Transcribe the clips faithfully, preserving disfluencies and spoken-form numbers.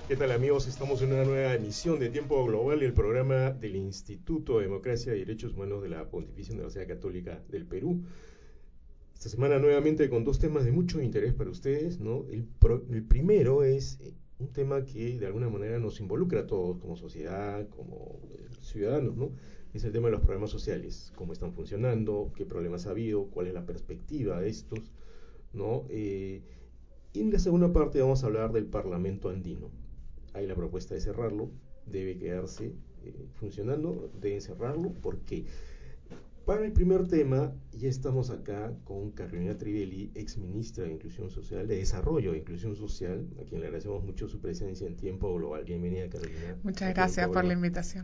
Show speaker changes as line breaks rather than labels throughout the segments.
¿Qué tal, amigos? Estamos en una nueva emisión de Tiempo Global, el programa del Instituto de Democracia y Derechos Humanos de la Pontificia Universidad Católica del Perú. Esta semana nuevamente con dos temas de mucho interés para ustedes, ¿no? El, pro, el primero es un tema que de alguna manera nos involucra a todos como sociedad, como ciudadanos, ¿no? Es el tema de los problemas sociales, cómo están funcionando, qué problemas ha habido, cuál es la perspectiva de estos, ¿no? Eh, y en la segunda parte vamos a hablar del Parlamento andino. Hay la propuesta de cerrarlo, debe quedarse eh, funcionando, deben cerrarlo. ¿Por qué? Para el primer tema, ya estamos acá con Carolina Trivelli, ex ministra de Inclusión Social, de Desarrollo de Inclusión Social, a quien le agradecemos mucho su presencia en Tiempo Global. Bienvenida, Carolina.
Muchas gracias por la invitación.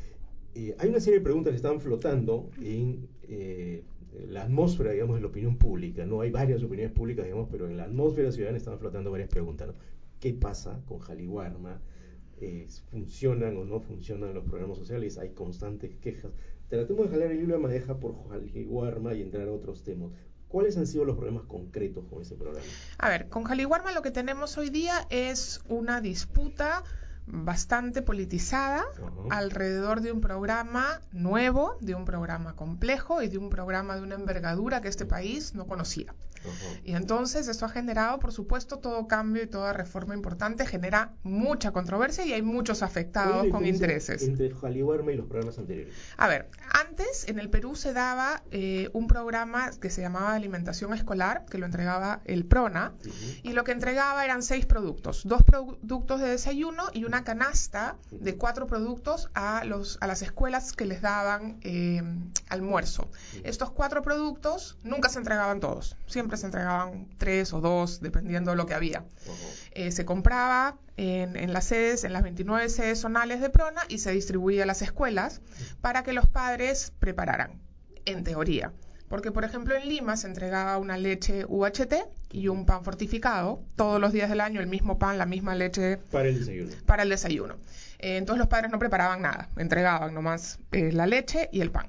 Eh, hay una serie de preguntas que están flotando en eh, la atmósfera, digamos, de la opinión pública, ¿no? Hay varias opiniones públicas, digamos, pero en la atmósfera ciudadana están flotando varias preguntas, ¿no? ¿Qué pasa con Jaliwarma? Eh, ¿Funcionan o no funcionan los programas sociales? Hay constantes quejas. Tratemos de jalar el hilo de madeja por Jaliwarma y entrar a otros temas. ¿Cuáles han sido los problemas concretos con ese programa?
A ver, con Jaliwarma lo que tenemos hoy día es una disputa bastante politizada uh-huh. alrededor de un programa nuevo, de un programa complejo y de un programa de una envergadura que este país no conocía. Uh-huh. Y entonces eso ha generado, por supuesto, todo cambio y toda reforma importante genera mucha controversia y hay muchos afectados con intereses.
Entre Jaliwarma y los programas anteriores.
A ver, antes en el Perú se daba eh, un programa que se llamaba Alimentación Escolar, que lo entregaba el PRONA, uh-huh. y lo que entregaba eran seis productos, dos productos de desayuno y una canasta de cuatro productos a, los, a las escuelas que les daban eh, almuerzo. Uh-huh. Estos cuatro productos nunca se entregaban todos, siempre se entregaban tres o dos, dependiendo de lo que había. Uh-huh. Eh, se compraba en, en las sedes, en las veintinueve sedes zonales de PRONA y se distribuía a las escuelas para que los padres prepararan, en teoría. Porque, por ejemplo, en Lima se entregaba una leche U H T y un pan fortificado, todos los días del año el mismo pan, la misma leche.
Para el desayuno.
Para el desayuno. Eh, entonces los padres no preparaban nada, entregaban nomás eh, la leche y el pan.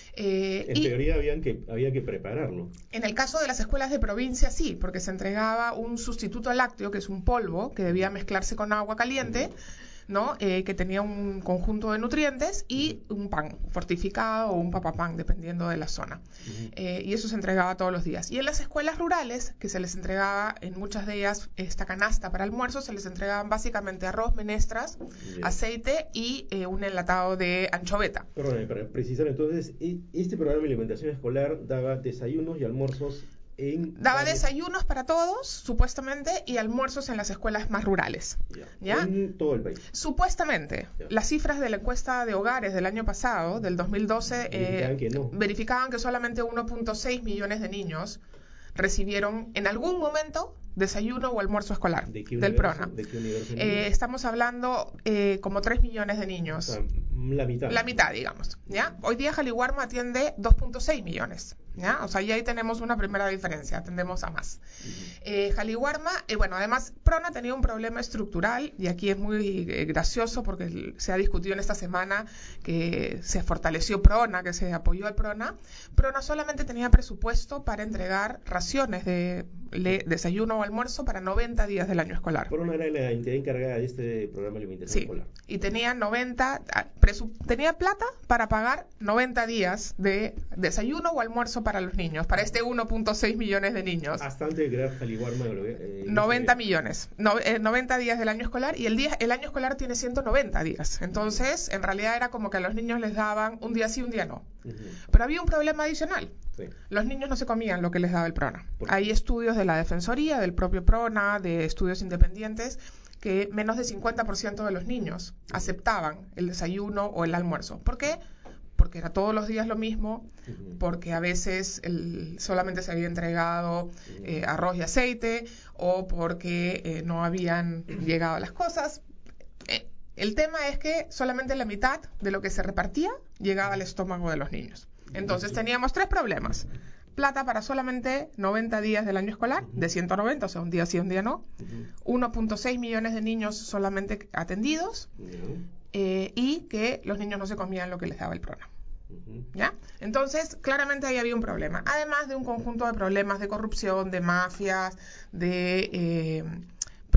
Eh, en y teoría habían que, había que prepararlo.
En el caso de las escuelas de provincia sí, porque se entregaba un sustituto lácteo, que es un polvo, que debía mezclarse con agua caliente, uh-huh. ¿no? Eh, que tenía un conjunto de nutrientes y un pan fortificado o un papapán, dependiendo de la zona. Uh-huh. Eh, y eso se entregaba todos los días. Y en las escuelas rurales, que se les entregaba en muchas de ellas esta canasta para almuerzo, se les entregaban básicamente arroz, menestras, yeah. aceite y eh, un enlatado de anchoveta.
Perdón, para precisar entonces, este programa de alimentación escolar daba desayunos y almuerzos. En
Daba desayunos para todos, supuestamente, y almuerzos en las escuelas más rurales.
Ya.
¿Ya?
En todo el país.
Supuestamente. Ya. Las cifras de la encuesta de hogares del año pasado, del dos mil doce,
verificaban,
eh,
que, no.
verificaban que solamente uno punto seis millones de niños recibieron en algún momento desayuno o almuerzo escolar
¿De qué
del
universo,
PRONA.
¿De qué universo
eh, estamos hablando eh, como tres millones de niños.
O sea, la mitad.
La mitad, digamos. ¿Ya? Hoy día Jaliwarma atiende dos punto seis millones. ¿Ya? O sea, ya ahí tenemos una primera diferencia, atendemos a más. Uh-huh. Eh, Jaliwarma, eh, bueno, además, PRONA tenía un problema estructural, y aquí es muy eh, gracioso porque se ha discutido en esta semana que se fortaleció PRONA, que se apoyó al PRONA. PRONA solamente tenía presupuesto para entregar raciones de le, desayuno o almuerzo para noventa días del año escolar.
PRONA era la entidad encargada de este programa de alimentación
sí,
escolar.
Y tenía noventa, presu, tenía plata para pagar noventa días de desayuno o almuerzo para los niños, para este uno punto seis millones de niños.
Hasta antes de crear Jaliwarma. Eh,
noventa millones, no, eh, noventa días del año escolar, y el día el año escolar tiene ciento noventa días. Entonces, en realidad era como que a los niños les daban un día sí, un día no. Uh-huh. Pero había un problema adicional. Sí. Los niños no se comían lo que les daba el PRONA. Hay estudios de la Defensoría, del propio PRONA, de estudios independientes, que menos del cincuenta por ciento de los niños aceptaban el desayuno o el almuerzo. ¿Por qué? Porque era todos los días lo mismo, uh-huh. porque a veces el, solamente se había entregado eh, arroz y aceite, o porque eh, no habían llegado las cosas. Eh, el tema es que solamente la mitad de lo que se repartía llegaba al estómago de los niños. Entonces teníamos tres problemas. Plata para solamente noventa días del año escolar, uh-huh. de ciento noventa, o sea, un día sí, un día no. Uh-huh. uno punto seis millones de niños solamente atendidos. Uh-huh. Eh, y que los niños no se comían lo que les daba el PRONA. Uh-huh. ¿Ya? Entonces, claramente ahí había un problema. Además de un conjunto de problemas de corrupción, de mafias, de eh,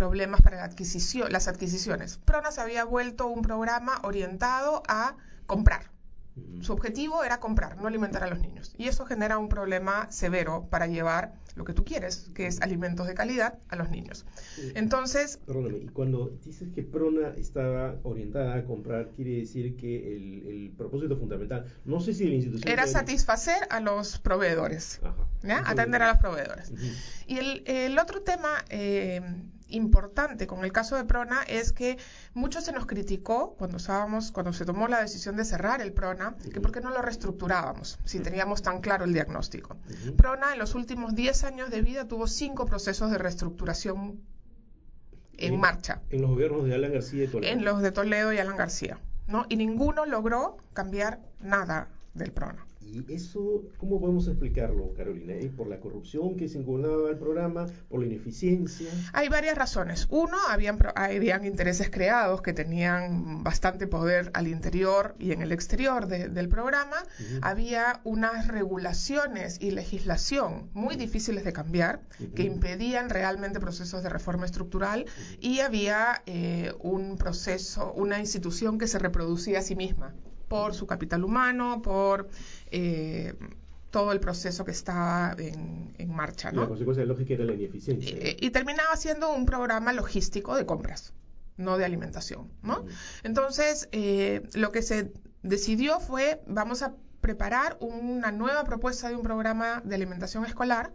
problemas para la adquisición, las adquisiciones. PRONA se había vuelto un programa orientado a comprar. Su objetivo era comprar, no alimentar a los niños. Y eso genera un problema severo para llevar lo que tú quieres, que es alimentos de calidad a los niños. Entonces...
Perdóname, y cuando dices que PRONA estaba orientada a comprar, quiere decir que el, el propósito fundamental, no sé si la institución...
Era satisfacer a los proveedores, Ajá. ¿ya? Atender a los proveedores. Uh-huh. Y el, el otro tema... Eh, importante con el caso de PRONA es que mucho se nos criticó cuando estábamos, cuando se tomó la decisión de cerrar el PRONA, uh-huh. que por qué no lo reestructurábamos si uh-huh. teníamos tan claro el diagnóstico. Uh-huh. PRONA en los últimos diez años de vida tuvo cinco procesos de reestructuración en, en marcha.
En los gobiernos de Alan García y Toledo.
En los de Toledo y Alan García, ¿no? Y ninguno logró cambiar nada del PRONA.
¿Y eso cómo podemos explicarlo, Carolina? ¿Eh? ¿Por la corrupción que se encontraba el programa? ¿Por la ineficiencia?
Hay varias razones. Uno, habían, habían intereses creados que tenían bastante poder al interior y en el exterior de, del programa. Uh-huh. Había unas regulaciones y legislación muy difíciles de cambiar uh-huh. que impedían realmente procesos de reforma estructural uh-huh. y había eh, un proceso, una institución que se reproducía a sí misma por su capital humano, por eh, todo el proceso que estaba en, en marcha, ¿no?
La consecuencia lógica era la ineficiencia.
Y, y terminaba siendo un programa logístico de compras, no de alimentación, ¿no? Uh-huh. Entonces, eh, lo que se decidió fue, vamos a preparar una nueva propuesta de un programa de alimentación escolar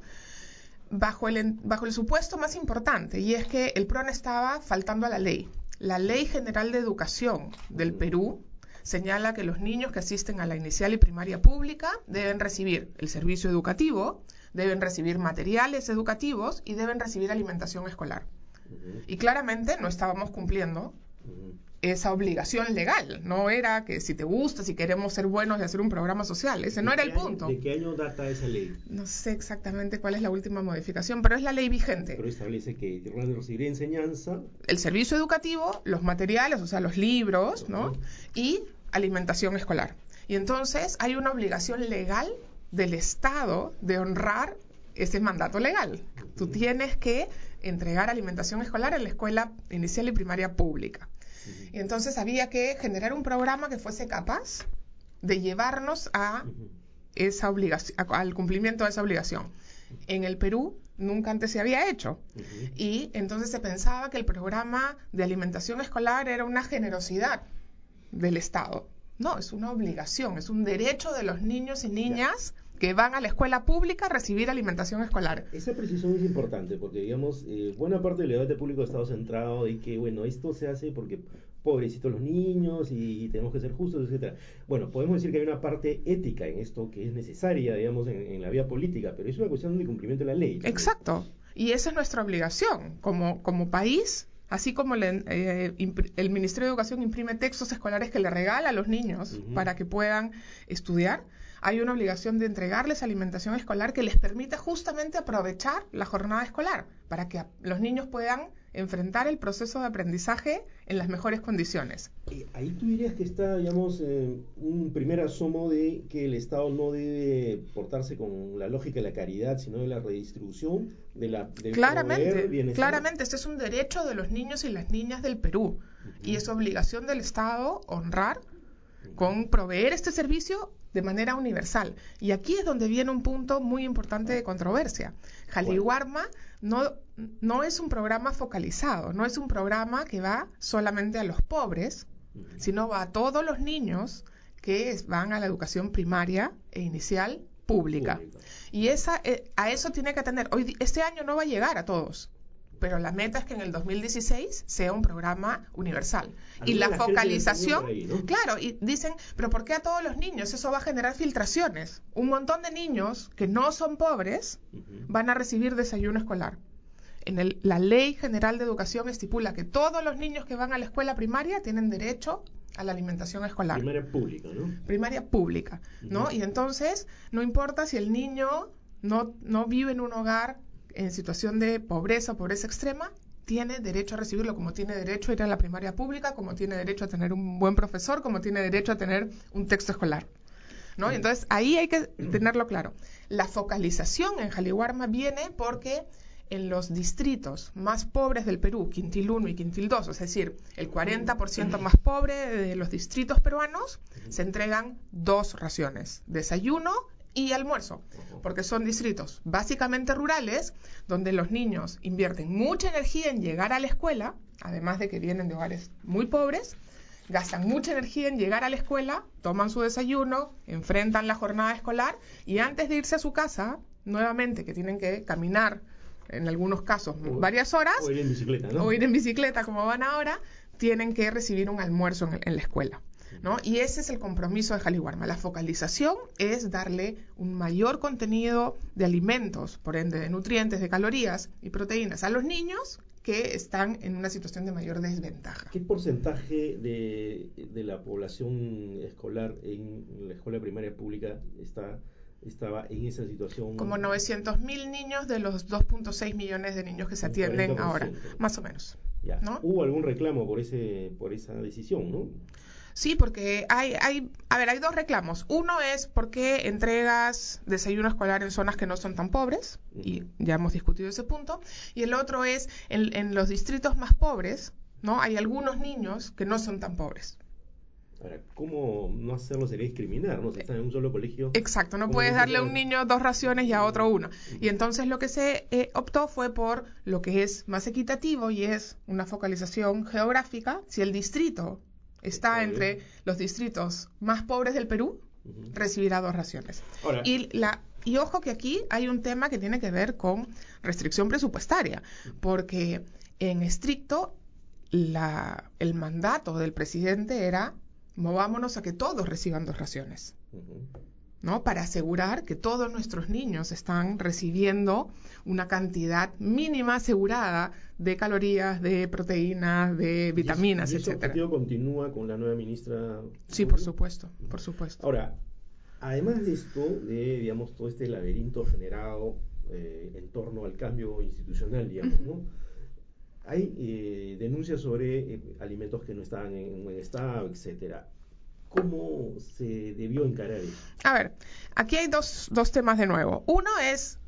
bajo el, bajo el supuesto más importante, y es que el PRONA estaba faltando a la ley. La Ley General de Educación del Perú señala que los niños que asisten a la inicial y primaria pública deben recibir el servicio educativo, deben recibir materiales educativos y deben recibir alimentación escolar. Uh-huh. Y claramente no estábamos cumpliendo uh-huh. esa obligación legal. No era que si te gusta, si queremos ser buenos y hacer un programa social. Ese no era el punto.
¿De qué año data esa ley?
No sé exactamente cuál es la última modificación, pero es la ley vigente.
Pero establece que van a recibir enseñanza,
el servicio educativo, los materiales, o sea, los libros, uh-huh. ¿no? Y alimentación escolar. Y entonces hay una obligación legal del Estado de honrar ese mandato legal. Uh-huh. Tú tienes que entregar alimentación escolar en la escuela inicial y primaria pública. Uh-huh. Y entonces había que generar un programa que fuese capaz de llevarnos a uh-huh. esa obligación, al cumplimiento de esa obligación. En el Perú nunca antes se había hecho. Uh-huh. Y entonces se pensaba que el programa de alimentación escolar era una generosidad del Estado. No, es una obligación, es un derecho de los niños y niñas ya. que van a la escuela pública a recibir alimentación escolar.
Esa precisión es importante porque, digamos, eh, buena parte del debate público ha estado centrado en que, bueno, esto se hace porque pobrecitos los niños y, y tenemos que ser justos, etcétera. Bueno, podemos decir que hay una parte ética en esto que es necesaria, digamos, en, en la vía política, pero es una cuestión de cumplimiento de la ley, ¿no?
Exacto, y esa es nuestra obligación como, como país. Así como le, eh, el Ministerio de Educación imprime textos escolares que le regala a los niños uh-huh. para que puedan estudiar, hay una obligación de entregarles alimentación escolar que les permita justamente aprovechar la jornada escolar, para que los niños puedan enfrentar el proceso de aprendizaje en las mejores condiciones.
Ahí tú dirías que está, digamos, eh, un primer asomo de que el Estado no debe portarse con la lógica de la caridad, sino de la redistribución de la de
claramente, claramente, este es un derecho de los niños y las niñas del Perú, uh-huh. y es obligación del Estado honrar uh-huh. con proveer este servicio de manera universal. Y aquí es donde viene un punto muy importante de controversia. Jaliwarma no, no es un programa focalizado, no es un programa que va solamente a los pobres, sino va a todos los niños que van a la educación primaria e inicial pública. Y esa, eh, a eso tiene que atender. Hoy, este año no va a llegar a todos, pero la meta es que en el dos mil dieciséis sea un programa universal. Y la focalización, ahí, ¿no? Claro, y dicen, pero ¿por qué a todos los niños? Eso va a generar filtraciones. Un montón de niños que no son pobres uh-huh. van a recibir desayuno escolar. En el, la Ley General de Educación estipula que todos los niños que van a la escuela primaria tienen derecho a la alimentación escolar.
Primaria pública, ¿no?
Primaria pública, ¿no? Uh-huh. Y entonces, no importa si el niño no, no vive en un hogar en situación de pobreza o pobreza extrema, tiene derecho a recibirlo, como tiene derecho a ir a la primaria pública, como tiene derecho a tener un buen profesor, como tiene derecho a tener un texto escolar, ¿no? Y entonces ahí hay que tenerlo claro. La focalización en Jaliwarma viene porque en los distritos más pobres del Perú, Quintil uno y Quintil dos, es decir, el cuarenta por ciento más pobre de los distritos peruanos, se entregan dos raciones, desayuno y almuerzo, porque son distritos básicamente rurales, donde los niños invierten mucha energía en llegar a la escuela, además de que vienen de hogares muy pobres, gastan mucha energía en llegar a la escuela, toman su desayuno, enfrentan la jornada escolar y antes de irse a su casa, nuevamente que tienen que caminar, en algunos casos, o, varias horas,
o ir en bicicleta, ¿no?
O ir en bicicleta como van ahora, tienen que recibir un almuerzo en, en la escuela, ¿no? Y ese es el compromiso de Jaliwarma. La focalización es darle un mayor contenido de alimentos, por ende de nutrientes, de calorías y proteínas a los niños que están en una situación de mayor desventaja.
¿Qué porcentaje de, de la población escolar en la escuela primaria pública está, estaba en esa situación?
Como novecientos mil niños de los dos punto seis millones de niños que se atienden ahora, más o menos.
Ya.
¿No?
¿Hubo algún reclamo por ese por esa decisión, no?
Sí, porque hay, hay, a ver, hay dos reclamos. Uno es por qué entregas desayuno escolar en zonas que no son tan pobres, y ya hemos discutido ese punto. Y el otro es, en, en los distritos más pobres, ¿no? Hay algunos niños que no son tan pobres.
Ahora, ¿cómo no hacerlo sería discriminar, no? Si están en un solo colegio.
Exacto, no puedes darle a un niño dos raciones y a otro una. Y entonces lo que se eh, optó fue por lo que es más equitativo y es una focalización geográfica. Si el distrito está entre los distritos más pobres del Perú, uh-huh, recibirá dos raciones. Ahora, y, la, y ojo que aquí hay un tema que tiene que ver con restricción presupuestaria, porque en estricto la, el mandato del presidente era movámonos a que todos reciban dos raciones, uh-huh, ¿no? Para asegurar que todos nuestros niños están recibiendo una cantidad mínima asegurada de calorías, de proteínas, de vitaminas,
etcétera. ¿Y ese
etcétera.
objetivo continúa con la nueva ministra?
Sí, por supuesto, por supuesto.
Ahora, además de esto, de, digamos, todo este laberinto generado eh, en torno al cambio institucional, digamos, ¿no? Hay eh, denuncias sobre eh, alimentos que no estaban en buen estado, etcétera. ¿Cómo se debió encarar eso?
A ver, aquí hay dos, dos temas de nuevo. Uno es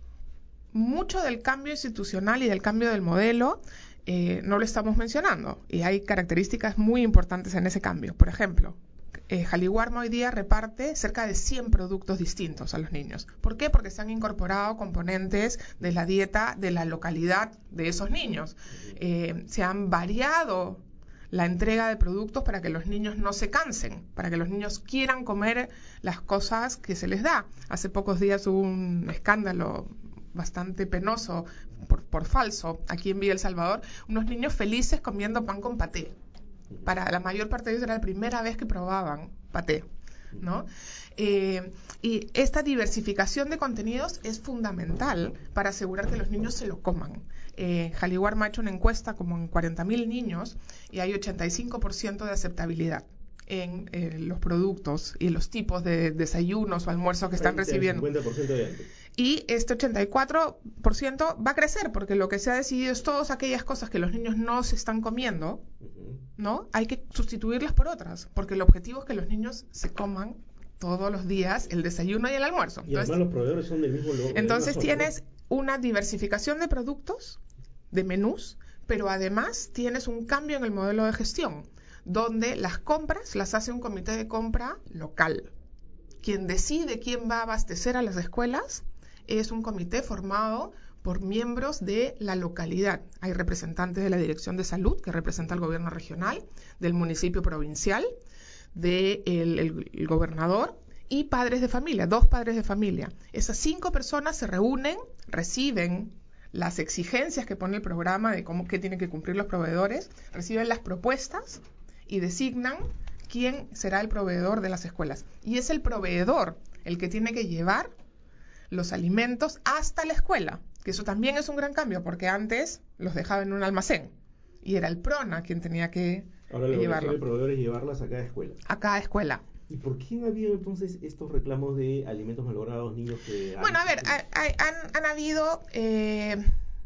mucho del cambio institucional y del cambio del modelo, eh, no lo estamos mencionando, y hay características muy importantes en ese cambio. Por ejemplo, eh, Jaliwarma hoy día reparte cerca de cien productos distintos a los niños. ¿Por qué? Porque se han incorporado componentes de la dieta de la localidad de esos niños. Eh, se han variado la entrega de productos para que los niños no se cansen, para que los niños quieran comer las cosas que se les da. Hace pocos días hubo un escándalo bastante penoso por, por falso aquí en Villa El Salvador, unos niños felices comiendo pan con paté. Para la mayor parte de ellos era la primera vez que probaban paté, ¿no? Eh, y esta diversificación de contenidos es fundamental para asegurar que los niños se lo coman. Eh, Jaliwarma ha hecho una encuesta como en cuarenta mil niños y hay ochenta y cinco por ciento de aceptabilidad en eh, los productos y los tipos de desayunos o almuerzos que están recibiendo.
cincuenta por ciento de antes.
Y este ochenta y cuatro por ciento va a crecer porque lo que se ha decidido es todas aquellas cosas que los niños no se están comiendo, uh-huh, ¿no? Hay que sustituirlas por otras, porque el objetivo es que los niños se coman todos los días el desayuno y el almuerzo.
Y entonces, además los proveedores son del mismo lugar.
Entonces tienes una diversificación de productos, de menús, pero además tienes un cambio en el modelo de gestión, donde las compras las hace un comité de compra local. Quien decide quién va a abastecer a las escuelas es un comité formado por miembros de la localidad. Hay representantes de la Dirección de Salud, que representa al gobierno regional, del municipio provincial, del el, el gobernador y padres de familia, dos padres de familia. Esas cinco personas se reúnen, reciben las exigencias que pone el programa de cómo qué tienen que cumplir los proveedores, reciben las propuestas y designan quién será el proveedor de las escuelas. Y es el proveedor el que tiene que llevar los alimentos hasta la escuela, que eso también es un gran cambio, porque antes los dejaba en un almacén y era el PRONA quien tenía que
Ahora lo
llevarlo.
que el proveedor es llevarlas a cada escuela.
A cada escuela.
¿Y por qué han habido entonces estos reclamos de alimentos malogrados, niños que...
Bueno, a ver, hay, hay, han, han habido eh,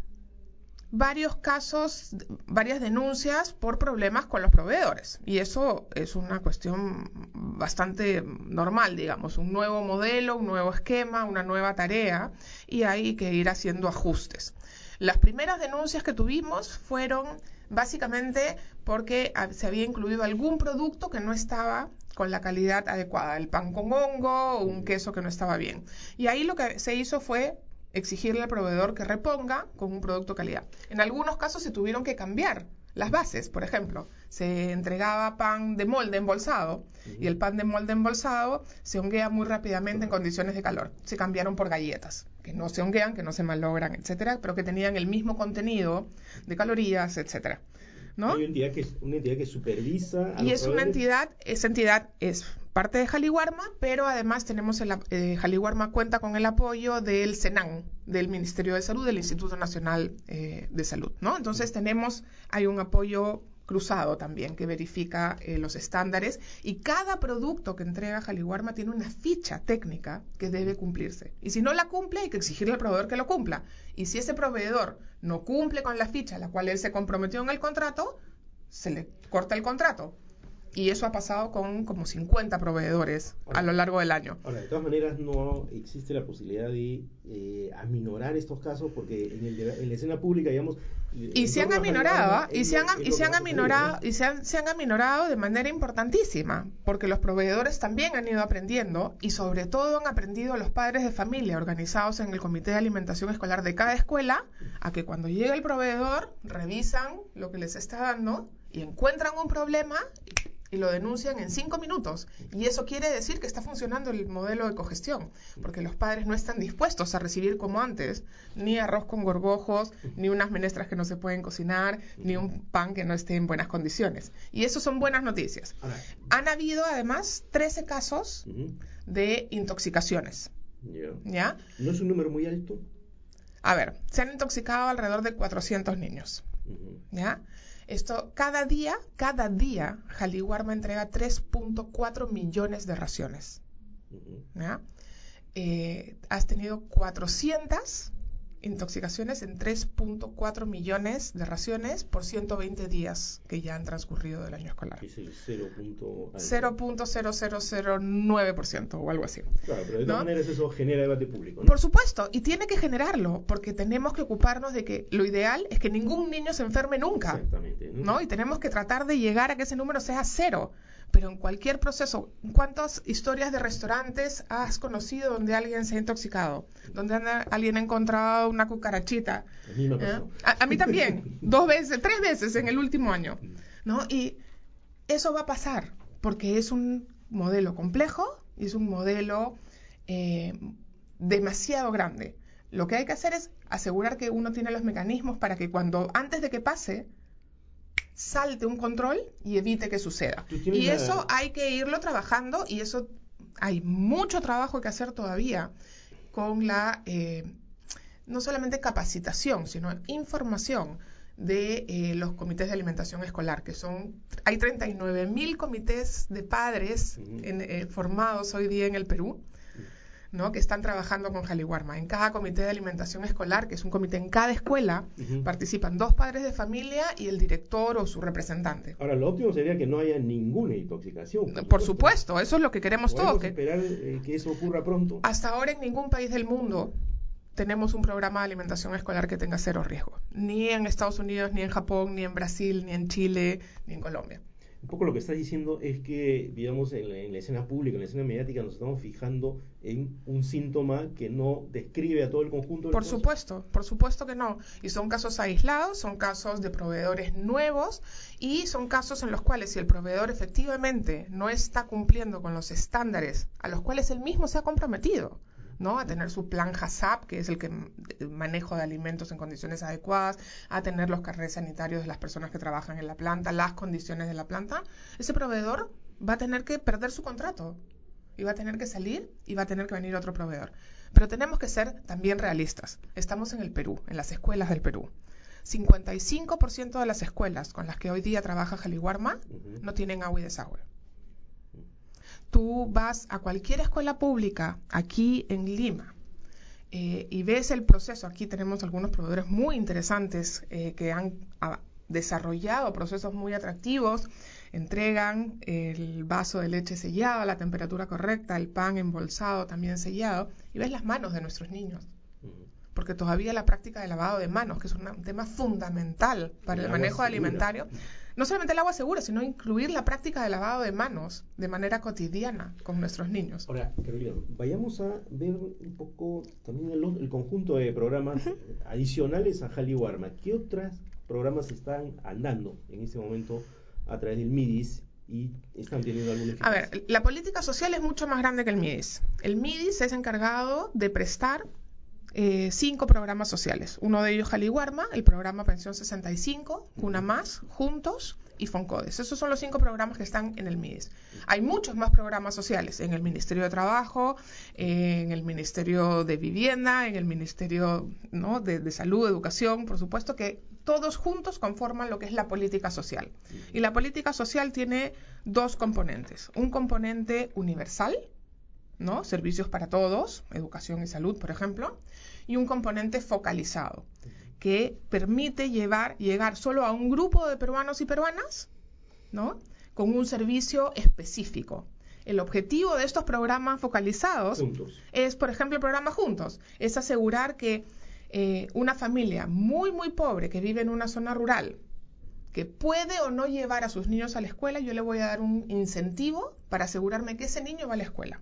varios casos, varias denuncias por problemas con los proveedores. Y eso es una cuestión bastante normal, digamos. Un nuevo modelo, un nuevo esquema, una nueva tarea, y hay que ir haciendo ajustes. Las primeras denuncias que tuvimos fueron básicamente porque se había incluido algún producto que no estaba con la calidad adecuada, el pan con hongo o un queso que no estaba bien. Y ahí lo que se hizo fue exigirle al proveedor que reponga con un producto de calidad. En algunos casos se tuvieron que cambiar las bases, por ejemplo, se entregaba pan de molde embolsado uh-huh. y el pan de molde embolsado se honguea muy rápidamente en condiciones de calor. Se cambiaron por galletas, que no se honguean, que no se malogran, etcétera, pero que tenían el mismo contenido de calorías, etcétera. ¿No?
Hay una entidad que, una entidad que supervisa a
y
los
es una entidad, esa entidad es parte de Jaliwarma, pero además tenemos el, eh, Jaliwarma cuenta con el apoyo del SENAN, del Ministerio de Salud, del Instituto Nacional eh, de Salud, ¿no? Entonces tenemos, hay un apoyo cruzado también que verifica eh, los estándares, y cada producto que entrega Jaliwarma tiene una ficha técnica que debe cumplirse, y si no la cumple hay que exigirle al proveedor que lo cumpla, y si ese proveedor no cumple con la ficha a la cual él se comprometió en el contrato, se le corta el contrato. Y eso ha pasado con como cincuenta proveedores ahora, a lo largo del año.
Ahora, de todas maneras, no existe la posibilidad de eh, aminorar estos casos, porque en, el, en la escena pública, digamos...
Y se han aminorado, y se han, y se han aminorado, y se han, se han aminorado de manera importantísima, porque los proveedores también han ido aprendiendo, y sobre todo han aprendido los padres de familia organizados en el Comité de Alimentación Escolar de cada escuela, a que cuando llega el proveedor, revisan lo que les está dando, y encuentran un problema y lo denuncian en cinco minutos. Y eso quiere decir que está funcionando el modelo de cogestión, porque los padres no están dispuestos a recibir como antes, ni arroz con gorgojos, ni unas menestras que no se pueden cocinar, ni un pan que no esté en buenas condiciones. Y eso son buenas noticias. Han habido además trece casos de intoxicaciones. ¿Ya?
¿No es un número muy alto?
A ver, se han intoxicado alrededor de cuatrocientos niños. ¿Ya? Esto, cada día, cada día, Jaliwarma entrega tres punto cuatro millones de raciones. ¿Ya? Eh, has tenido cuatrocientas intoxicaciones en tres punto cuatro millones de raciones por ciento veinte días que ya han transcurrido del año escolar.
Es el cero
punto cero cero cero nueve por ciento o algo así.
Claro, pero de todas ¿no? maneras eso genera debate público, ¿no?
Por supuesto, y tiene que generarlo, porque tenemos que ocuparnos de que lo ideal es que ningún niño se enferme nunca.
Exactamente. ¿no?
¿No? Y tenemos que tratar de llegar a que ese número sea cero. Pero en cualquier proceso, ¿cuántas historias de restaurantes has conocido donde alguien se ha intoxicado? Donde anda, alguien ha encontrado una cucarachita.
A mí, ¿Eh?
a, a mí también, dos veces, tres veces en el último año, ¿no? Y eso va a pasar, porque es un modelo complejo y es un modelo eh, demasiado grande. Lo que hay que hacer es asegurar que uno tiene los mecanismos para que cuando, antes de que pase, salte un control y evite que suceda. Y la... eso hay que irlo trabajando, y eso hay mucho trabajo que hacer todavía con la, eh, no solamente capacitación, sino información de eh, los comités de alimentación escolar, que son, hay treinta y nueve mil comités de padres uh-huh. en, eh, formados hoy día en el Perú, ¿no? Que están trabajando con Jaliwarma. En cada comité de alimentación escolar, que es un comité en cada escuela, uh-huh. participan dos padres de familia y el director o su representante.
Ahora, lo óptimo sería que no haya ninguna intoxicación.
Por, por supuesto. supuesto, eso es lo que queremos todos.
¿Podemos esperar eh, que eso ocurra pronto?
Hasta ahora en ningún país del mundo tenemos un programa de alimentación escolar que tenga cero riesgo. Ni en Estados Unidos, ni en Japón, ni en Brasil, ni en Chile, ni en Colombia.
Un poco lo que estás diciendo es que, digamos, en la, en la escena pública, en la escena mediática, nos estamos fijando en un síntoma que no describe a todo el conjunto.
Por supuesto, por supuesto que no. Y son casos aislados, son casos de proveedores nuevos, y son casos en los cuales si el proveedor efectivamente no está cumpliendo con los estándares a los cuales él mismo se ha comprometido, ¿no? A tener su plan HACCP, que es el que el manejo de alimentos en condiciones adecuadas, a tener los carnets sanitarios de las personas que trabajan en la planta, las condiciones de la planta, ese proveedor va a tener que perder su contrato y va a tener que salir y va a tener que venir otro proveedor. Pero tenemos que ser también realistas. Estamos en el Perú, en las escuelas del Perú. cincuenta y cinco por ciento de las escuelas con las que hoy día trabaja Jaliwarma uh-huh. no tienen agua y desagüe. Tú vas a cualquier escuela pública aquí en Lima eh, y ves el proceso. Aquí tenemos algunos proveedores muy interesantes eh, que han a, desarrollado procesos muy atractivos. Entregan el vaso de leche sellado a la temperatura correcta, el pan embolsado también sellado, y ves las manos de nuestros niños. porque todavía la práctica de lavado de manos, que es un tema fundamental para el, el manejo alimentario, no solamente el agua segura, sino incluir la práctica de lavado de manos de manera cotidiana con nuestros niños.
Ahora, Carolina, vayamos a ver un poco también el, el conjunto de programas uh-huh. adicionales a Jali Warma. ¿Qué otros programas están andando en este momento a través del MIDIS y están teniendo algún efecto?
A ver, la política social es mucho más grande que el MIDIS. El MIDIS es encargado de prestar Eh, cinco programas sociales. Uno de ellos Jali Warma, el programa Pensión sesenta y cinco, Cuna Más, Juntos y Foncodes. Esos son los cinco programas que están en el MIDIS. Hay muchos más programas sociales en el Ministerio de Trabajo, eh, en el Ministerio de Vivienda, en el Ministerio ¿no? de, de Salud, Educación, por supuesto, que todos juntos conforman lo que es la política social. Y la política social tiene dos componentes. Un componente universal, ¿no? Servicios para todos, educación y salud, por ejemplo, y un componente focalizado que permite llevar, llegar solo a un grupo de peruanos y peruanas, ¿no? Con un servicio específico. El objetivo de estos programas focalizados
Juntos.
es, por ejemplo, el programa Juntos, es asegurar que eh, una familia muy, muy pobre que vive en una zona rural, que puede o no llevar a sus niños a la escuela, yo le voy a dar un incentivo para asegurarme que ese niño va a la escuela.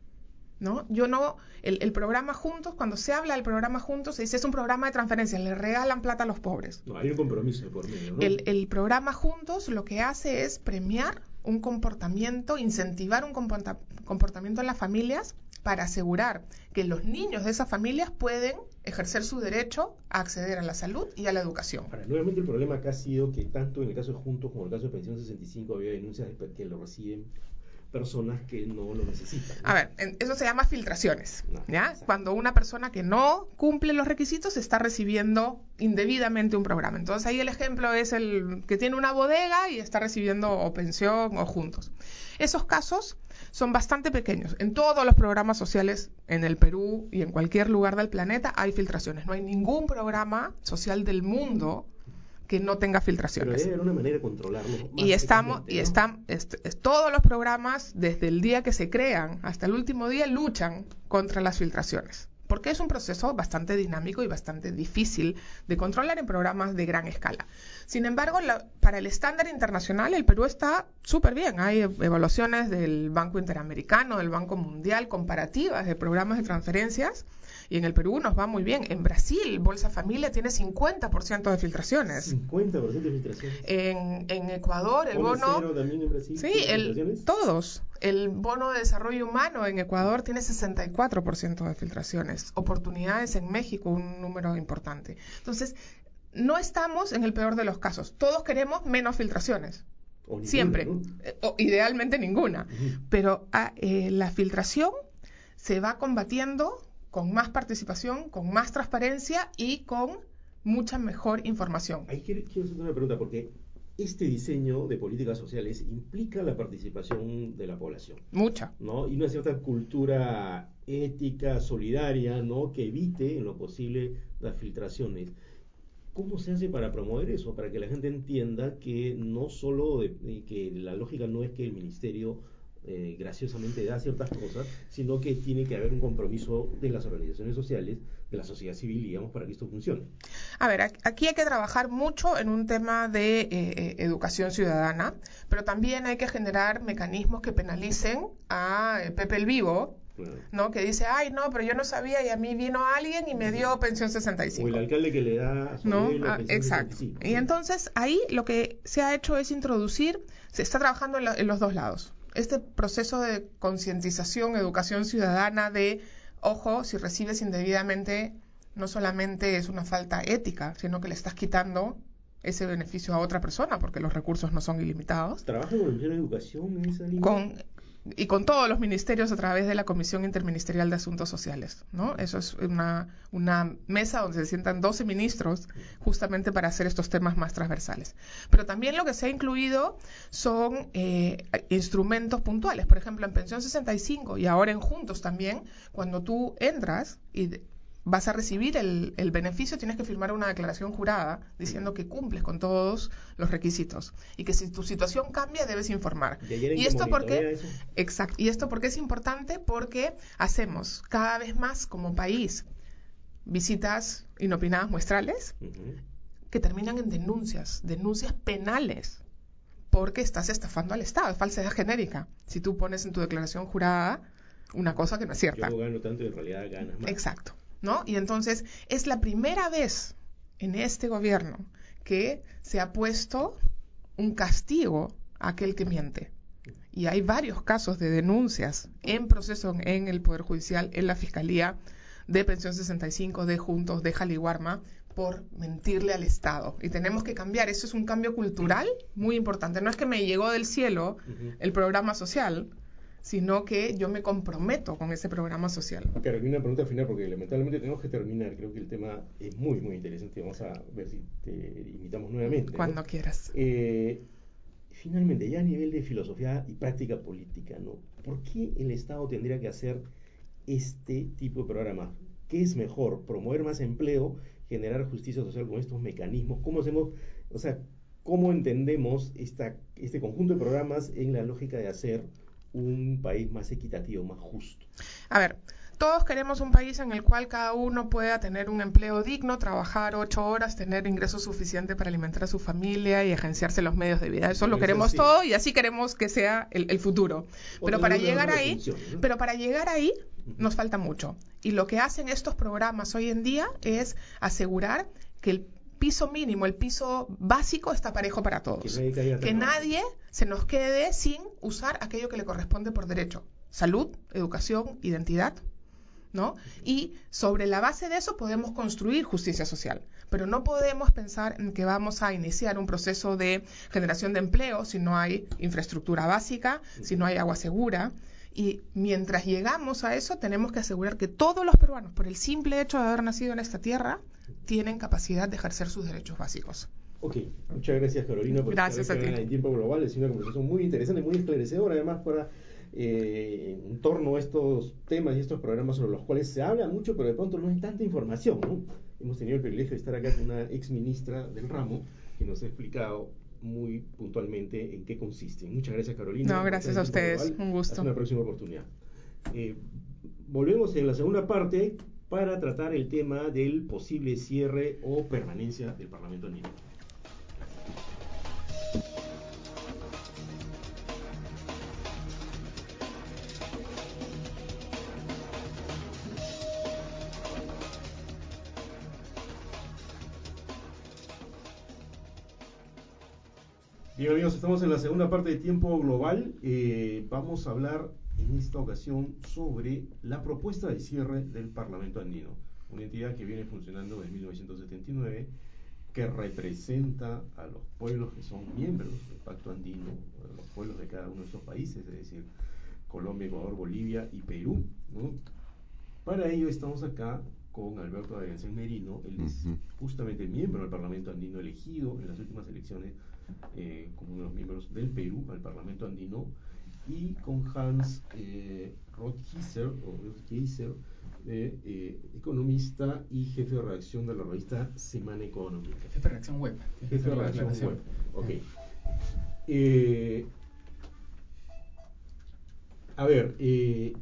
¿No? Yo no, el, el programa Juntos, cuando se habla del programa Juntos, se dice es un programa de transferencias, le regalan plata a los pobres.
No, hay un compromiso por medio, ¿no?
El, el programa Juntos lo que hace es premiar un comportamiento, incentivar un comporta, comportamiento en las familias para asegurar que los niños de esas familias pueden ejercer su derecho a acceder a la salud y a la educación.
Ahora, nuevamente el problema acá ha sido que tanto en el caso de Juntos como en el caso de Pensión sesenta y cinco había denuncias de que lo reciben personas que no lo necesitan, ¿no?
A ver, eso se llama filtraciones,
no,
¿ya?
Exacto.
Cuando una persona que no cumple los requisitos está recibiendo indebidamente un programa. Entonces ahí el ejemplo es el que tiene una bodega y está recibiendo o pensión o Juntos. Esos casos son bastante pequeños. En todos los programas sociales en el Perú y en cualquier lugar del planeta hay filtraciones. No hay ningún programa social del mundo que no tenga filtraciones.
Pero debe haber una manera de controlarlo.
Y estamos, y
¿no?
están, est est todos los programas, desde el día que se crean hasta el último día, luchan contra las filtraciones. Porque es un proceso bastante dinámico y bastante difícil de controlar en programas de gran escala. Sin embargo, la, para el estándar internacional, el Perú está súper bien. Hay evaluaciones del Banco Interamericano, del Banco Mundial, comparativas de programas de transferencias. Y en el Perú nos va muy bien. En Brasil, Bolsa Familia tiene cincuenta por ciento de filtraciones.
cincuenta por ciento de filtraciones.
En, en Ecuador, el bono...
Cero también en Brasil,
sí, el, todos. El bono de desarrollo humano en Ecuador tiene sesenta y cuatro por ciento de filtraciones. Oportunidades en México, un número importante. Entonces, no estamos en el peor de los casos. Todos queremos menos filtraciones.
O ninguna,
siempre.
¿no?
O, idealmente ninguna.
Uh-huh.
Pero a, eh, la filtración se va combatiendo con más participación, con más transparencia y con mucha mejor información.
Ahí quiero, quiero hacer una pregunta, porque este diseño de políticas sociales implica la participación de la población.
Mucha.
¿No? Y una cierta cultura ética, solidaria, ¿no? Que evite en lo posible las filtraciones. ¿Cómo se hace para promover eso? Para que la gente entienda que no solo, de, que la lógica no es que el ministerio Eh, graciosamente da ciertas cosas, sino que tiene que haber un compromiso de las organizaciones sociales, de la sociedad civil, digamos, para que esto funcione.
A ver, aquí hay que trabajar mucho en un tema de eh, educación ciudadana, pero también hay que generar mecanismos que penalicen a eh, Pepe el Vivo, claro, ¿no? Que dice, ay, no, pero yo no sabía y a mí vino alguien y me dio pensión sesenta y cinco.
O el alcalde que le da a su
¿no?
abuelo
Ah,
pensión
exacto.
sesenta y cinco.
Y entonces ahí lo que se ha hecho es introducir, se está trabajando en, lo, en los dos lados. Este proceso de concientización, educación ciudadana de, ojo, si recibes indebidamente, no solamente es una falta ética, sino que le estás quitando ese beneficio a otra persona, porque los recursos no son ilimitados.
¿Trabaja con el Ministerio de Educación en esa línea?
Con, y con todos los ministerios a través de la Comisión Interministerial de Asuntos Sociales, ¿no? Eso es una, una mesa donde se sientan doce ministros justamente para hacer estos temas más transversales. Pero también lo que se ha incluido son eh, instrumentos puntuales. Por ejemplo, en Pensión sesenta y cinco y ahora en Juntos también, cuando tú entras y vas a recibir el, el beneficio, tienes que firmar una declaración jurada diciendo que cumples con todos los requisitos y que si tu situación cambia debes informar.
¿Y
esto porque exacto, y esto porque es importante, porque hacemos cada vez más como país visitas inopinadas muestrales uh-huh. que terminan en denuncias, denuncias penales, porque estás estafando al Estado, es falsedad genérica. Si tú pones en tu declaración jurada una cosa que no es cierta.
Yo gano tanto y en realidad ganas más.
Exacto, ¿no? Y entonces es la primera vez en este gobierno que se ha puesto un castigo a aquel que miente. Y hay varios casos de denuncias en proceso en el Poder Judicial, en la Fiscalía de Pensión sesenta y cinco, de Juntos, de Jaliguarma, por mentirle al Estado. Y tenemos que cambiar. Eso es un cambio cultural muy importante. No es que me llegó del cielo uh-huh. el programa social, sino que yo me comprometo con ese programa social.
Carolina, una pregunta final, porque lamentablemente tenemos que terminar. Creo que el tema es muy, muy interesante. Vamos a ver si te invitamos nuevamente.
Cuando
¿no?
quieras.
Eh, finalmente, ya a nivel de filosofía y práctica política, ¿no? ¿Por qué el Estado tendría que hacer este tipo de programas? ¿Qué es mejor? ¿Promover más empleo? ¿Generar justicia social con estos mecanismos? ¿Cómo hacemos, o sea, cómo entendemos esta, este conjunto de programas en la lógica de hacer un país más equitativo, más justo?
A ver, todos queremos un país en el cual cada uno pueda tener un empleo digno, trabajar ocho horas, tener ingresos suficientes para alimentar a su familia y agenciarse los medios de vida. Eso lo queremos todo y así queremos que sea el, el futuro. Pero para llegar ahí, pero para llegar ahí nos falta mucho. Y lo que hacen estos programas hoy en día es asegurar que el piso mínimo, el piso básico está parejo para todos. Que nadie, que nadie se nos quede sin usar aquello que le corresponde por derecho. Salud, educación, identidad, ¿no? Y sobre la base de eso podemos construir justicia social. Pero no podemos pensar en que vamos a iniciar un proceso de generación de empleo si no hay infraestructura básica, si no hay agua segura. Y mientras llegamos a eso, tenemos que asegurar que todos los peruanos, por el simple hecho de haber nacido en esta tierra, tienen capacidad de ejercer sus derechos básicos.
Ok, muchas gracias, Carolina, por
gracias
estar acá en Tiempo Global. Es una conversación muy interesante, muy esclarecedora, además, para eh, en torno a estos temas y estos programas sobre los cuales se habla mucho, pero de pronto no hay tanta información, ¿no? Hemos tenido el privilegio de estar acá con una ex ministra del ramo que nos ha explicado muy puntualmente en qué consiste. Muchas gracias, Carolina.
No, gracias a ustedes, global. Un gusto.
Hasta una próxima oportunidad. Eh, volvemos en la segunda parte para tratar el tema del posible cierre o permanencia del Parlamento andino. Bien, amigos, estamos en la segunda parte de Tiempo Global. Eh, vamos a hablar en esta ocasión sobre la propuesta de cierre del Parlamento andino, una entidad que viene funcionando desde mil novecientos setenta y nueve, que representa a los pueblos que son miembros del Pacto Andino, los pueblos de cada uno de estos países, es decir, Colombia, Ecuador, Bolivia y Perú, ¿no? Para ello estamos acá con Alberto D'Aguiar Merino. Él es uh-huh. justamente miembro del Parlamento andino, elegido en las últimas elecciones eh, como uno de los miembros del Perú al Parlamento andino, y con Hans eh, Rothkieser, o Rothkieser eh, eh, economista y jefe de redacción de la revista Semana Económica.
Jefe de redacción web.
Jefe, jefe de redacción, redacción web. Ok. Eh, a ver, eh,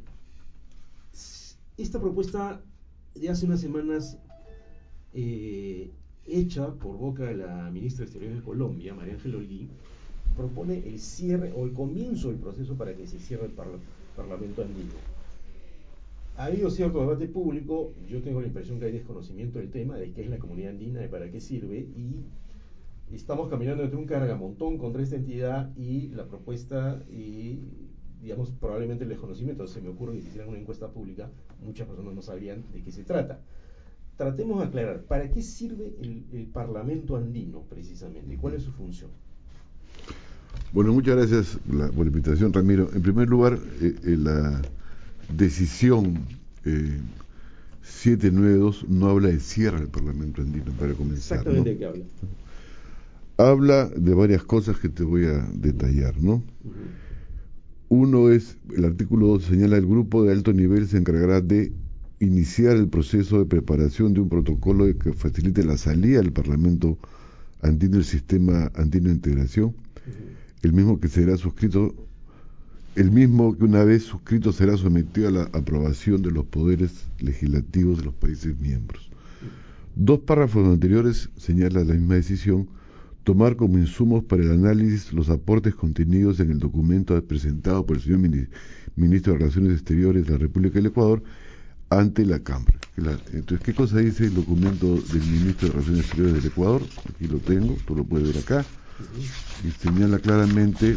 esta propuesta de hace unas semanas eh, hecha por boca de la ministra de Exteriores de Colombia, María Ángela Holguín, propone el cierre o el comienzo del proceso para que se cierre el parla- Parlamento andino. Ha habido cierto debate público. Yo tengo la impresión que hay desconocimiento del tema, de qué es la comunidad andina, de para qué sirve, y estamos caminando entre un cargamontón contra esta entidad y la propuesta y, digamos, probablemente el desconocimiento. Se me ocurre que si hicieran una encuesta pública, muchas personas no sabrían de qué se trata. Tratemos de aclarar, ¿para qué sirve el, el Parlamento andino precisamente? ¿Cuál es su función?
Bueno, muchas gracias la, por la invitación, Ramiro. En primer lugar, eh, eh, la decisión eh, setecientos noventa y dos no habla de cierre del Parlamento andino, para comenzar.
Exactamente,
¿no?
¿De qué habla?
Habla de varias cosas que te voy a detallar, ¿no? Uh-huh. Uno es, el artículo dos señala, el grupo de alto nivel se encargará de iniciar el proceso de preparación de un protocolo que facilite la salida del Parlamento andino del sistema andino de integración, uh-huh. el mismo que será suscrito el mismo que una vez suscrito será sometido a la aprobación de los poderes legislativos de los países miembros. Dos párrafos anteriores señalan la misma decisión: tomar como insumos para el análisis los aportes contenidos en el documento presentado por el señor Ministro de Relaciones Exteriores de la República del Ecuador ante la Cámara. Entonces, ¿qué cosa dice el documento del Ministro de Relaciones Exteriores del Ecuador? Aquí lo tengo, tú lo puedes ver acá, y señala claramente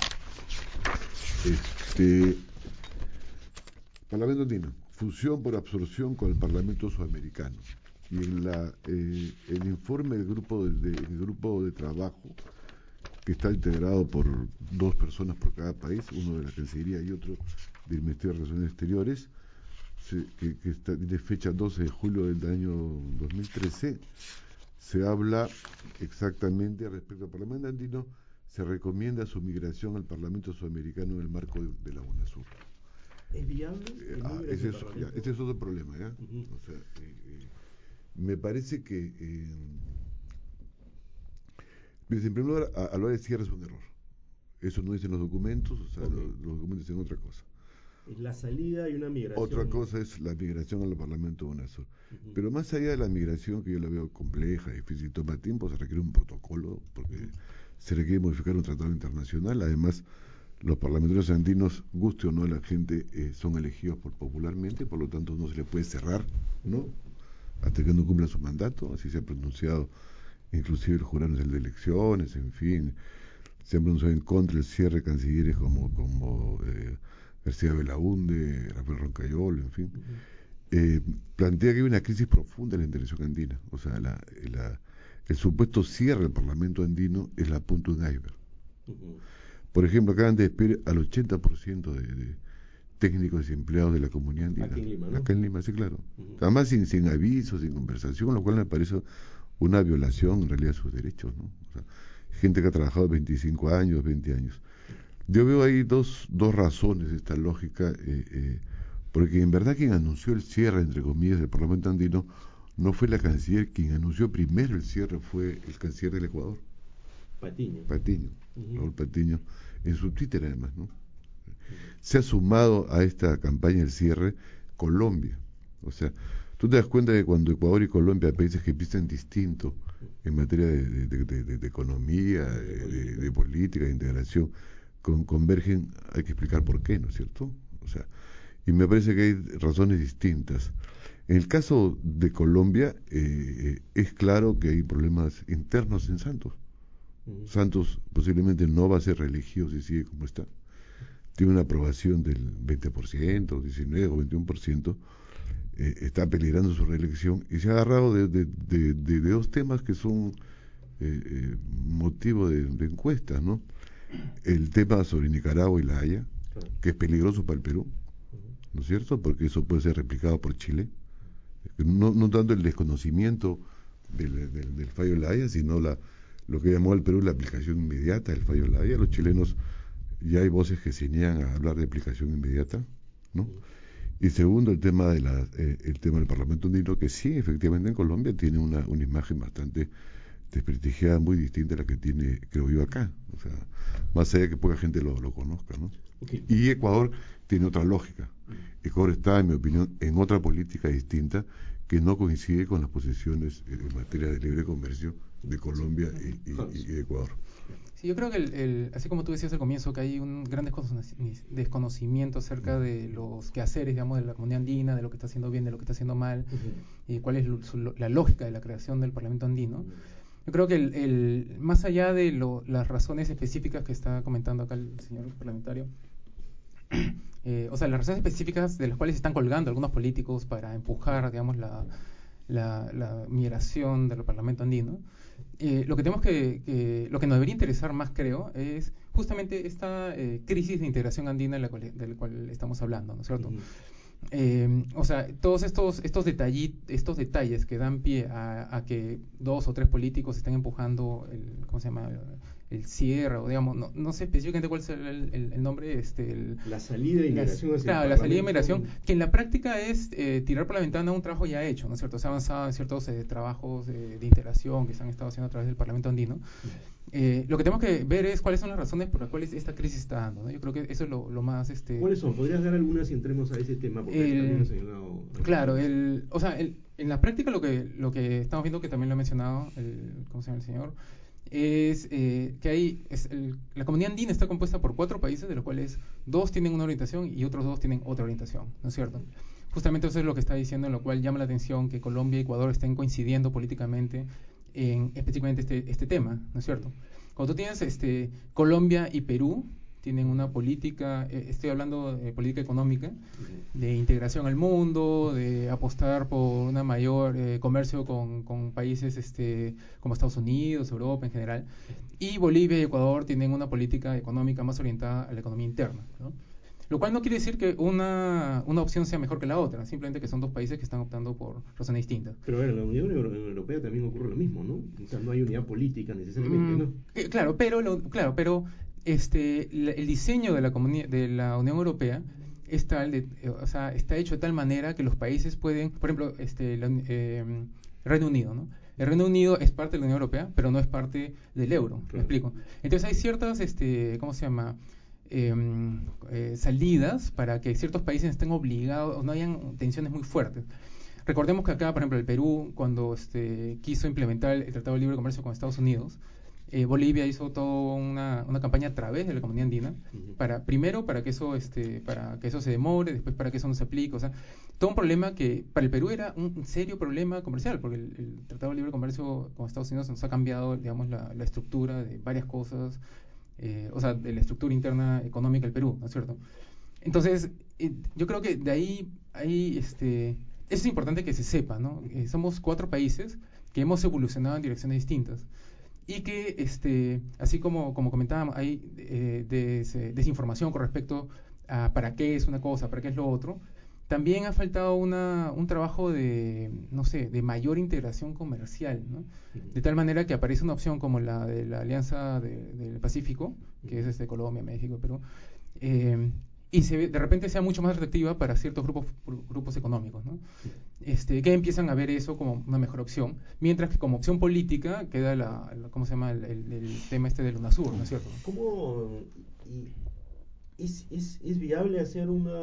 este Parlamento andino, fusión por absorción con el Parlamento sudamericano. Y en la, eh, el informe del grupo de, de, el grupo de trabajo, que está integrado por dos personas por cada país, uno de la Cancillería y otro del Ministerio de Relaciones Exteriores, se, que, que está de fecha doce de julio del año dos mil trece, se habla exactamente respecto al Parlamento andino. Se recomienda su migración al Parlamento sudamericano en el marco de, de la UNASUR.
¿Es viable?
Eh, ah, ese, es, ya, este es otro problema, ¿ya? Uh-huh. O sea, eh, eh, me parece que, eh, en primer lugar, a, a lo de cierre es un error. Eso no dicen los documentos, o sea, okay. los, los documentos dicen otra cosa.
Es la salida y una migración.
Otra cosa es la migración al Parlamento UNASUR. Uh-huh. Pero más allá de la migración, que yo la veo compleja, difícil, toma tiempo, se requiere un protocolo, porque uh-huh. se requiere modificar un tratado internacional. Además, los parlamentarios andinos, guste o no a la gente, eh, son elegidos por, popularmente, por lo tanto no se le puede cerrar, ¿no?, hasta que no cumpla su mandato. Así se ha pronunciado inclusive el Jurado Nacional de Elecciones, en fin, se han pronunciado en contra del cierre de cancilleres como, como eh, García Belaúnde, Rafael Roncayol, en fin. Uh-huh. eh, plantea que hay una crisis profunda en la integración andina, o sea, la, la, el supuesto cierre del Parlamento andino es la punta de un iceberg. Uh-huh. Por ejemplo, acaban de despedir al ochenta por ciento de, de técnicos y empleados de la comunidad andina.
Aquí en Lima, ¿no?
Acá en Lima, sí, claro. Uh-huh. Además, sin, sin aviso, sin conversación, lo cual me parece una violación en realidad de sus derechos, ¿no? O sea, gente que ha trabajado veinticinco años, veinte años. Yo veo ahí dos, dos razones de esta lógica, eh, eh, porque en verdad quien anunció el cierre, entre comillas, del Parlamento andino no fue la canciller. Quien anunció primero el cierre fue el canciller del Ecuador,
Patiño.
Patiño,
uh-huh.
Raúl Patiño, en su Twitter además, ¿no? Uh-huh. Se ha sumado a esta campaña del cierre Colombia. O sea, tú te das cuenta que cuando Ecuador y Colombia, países que piensan distinto en materia de, de, de, de, de economía, de, de, de política, de integración, con, convergen, hay que explicar por qué, ¿no es cierto? O sea, y me parece que hay razones distintas. En el caso de Colombia, eh, es claro que hay problemas internos en Santos. Uh-huh. Santos posiblemente no va a ser reelegido si sigue como está. Tiene una aprobación del veinte por ciento, diecinueve o veintiuno por ciento. Eh, está peligrando su reelección y se ha agarrado de, de, de, de, de dos temas que son eh, eh, motivo de, de encuestas, ¿no? El tema sobre Nicaragua y La Haya, que es peligroso para el Perú, ¿no es cierto? Porque eso puede ser replicado por Chile. No, no tanto el desconocimiento del, del, del fallo de La Haya, sino la, lo que llamó al Perú la aplicación inmediata del fallo de La Haya. Los chilenos, ya hay voces que se niegan a hablar de aplicación inmediata, ¿no? Y segundo, el tema de la, eh, el tema del Parlamento andino, que sí, efectivamente en Colombia tiene una, una imagen bastante desprestigiada, muy distinta a la que tiene, creo yo, acá. O sea, más allá de que poca gente lo, lo conozca, ¿no? Okay. Y Ecuador tiene otra lógica. Ecuador está, en mi opinión, en otra política distinta que no coincide con las posiciones en materia de libre comercio de Colombia y, y, y Ecuador.
Sí, yo creo que, el, el, así como tú decías al comienzo, que hay un gran desconocimiento acerca de los quehaceres, digamos, de la comunidad andina, de lo que está haciendo bien, de lo que está haciendo mal, uh-huh. y cuál es lo, su, la lógica de la creación del Parlamento andino. Uh-huh. Yo creo que el, el, más allá de lo, las razones específicas que está comentando acá el señor parlamentario, eh, o sea, las razones específicas de las cuales se están colgando algunos políticos para empujar, digamos, la, la, la migración del Parlamento andino, eh, lo que tenemos que, que, lo que nos debería interesar más, creo, es justamente esta eh, crisis de integración andina de la cual, de la cual estamos hablando, ¿no es cierto? Uh-huh. Eh, o sea, todos estos estos, detalli, estos detalles que dan pie a, a que dos o tres políticos estén empujando el, ¿cómo se llama? El cierre, o digamos, no, no sé específicamente cuál es el, el, el nombre, este, el,
la salida de inmigración.
La, claro, la salida de inmigración, que en la práctica es eh, tirar por la ventana un trabajo ya hecho, ¿no es cierto? Se ha avanzado en ciertos eh, trabajos eh, de integración que se han estado haciendo a través del Parlamento andino. eh, lo que tenemos que ver es cuáles son las razones por las cuales esta crisis está dando, ¿no? Yo creo que eso es lo, lo más... Este,
¿Cuáles son? ¿Podrías dar algunas y entremos a ese tema? Porque
el,
también lo he señalado.
Claro, el, o sea, el, en la práctica lo que, lo que estamos viendo, que también lo ha mencionado el, ¿cómo se llama el señor? Es eh, que hay, es el, la comunidad andina está compuesta por cuatro países, de los cuales dos tienen una orientación y otros dos tienen otra orientación, ¿no es cierto? Justamente eso es lo que está diciendo, en lo cual llama la atención que Colombia y Ecuador estén coincidiendo políticamente en específicamente este, este tema, ¿no es cierto? Cuando tú tienes este, Colombia y Perú, tienen una política, eh, estoy hablando de política económica, de integración al mundo, de apostar por una mayor eh, comercio con, con países este, como Estados Unidos, Europa en general, y Bolivia y Ecuador tienen una política económica más orientada a la economía interna, ¿no? Lo cual no quiere decir que una, una opción sea mejor que la otra, simplemente que son dos países que están optando por razones distintas.
Pero en la Unión Europea también ocurre lo mismo, ¿no? O sea, no hay unidad política necesariamente, ¿no?
Mm, eh, claro, pero, lo, claro, pero este, la, el diseño de la, de la Unión Europea está, de, eh, o sea, está hecho de tal manera que los países pueden, por ejemplo, este, la, eh, Reino Unido, ¿no? El Reino Unido es parte de la Unión Europea, pero no es parte del euro, ¿me explico? Entonces hay ciertas, este, ¿cómo se llama?, Eh, eh, salidas para que ciertos países estén obligados, no hayan tensiones muy fuertes. Recordemos que acá, por ejemplo, el Perú, cuando este, quiso implementar el Tratado de Libre Comercio con Estados Unidos, eh, Bolivia hizo toda una, una campaña a través de la comunidad andina, uh-huh. para primero para que eso este, para que eso se demore, después para que eso no se aplique, o sea, todo un problema que para el Perú era un serio problema comercial, porque el, el Tratado de Libre Comercio con Estados Unidos nos ha cambiado, digamos, la, la estructura de varias cosas. Eh, o sea, de la estructura interna económica del Perú, ¿no es cierto? Entonces, eh, yo creo que de ahí, ahí este, es importante que se sepa, ¿no? Eh, somos cuatro países que hemos evolucionado en direcciones distintas y que, este, así como, como comentábamos, hay eh, des, desinformación con respecto a para qué es una cosa, para qué es lo otro. También ha faltado una, un trabajo de, no sé, de mayor integración comercial, ¿no? De tal manera que aparece una opción como la de la Alianza de, del Pacífico, que es este Colombia, México, Perú, eh, y se ve, de repente sea mucho más atractiva para ciertos grupos grupos económicos, ¿no? Este, que empiezan a ver eso como una mejor opción, mientras que como opción política queda la, la ¿cómo se llama? El, el, el tema este del UNASUR, ¿no es cierto?
¿Cómo y es, es, es viable hacer una,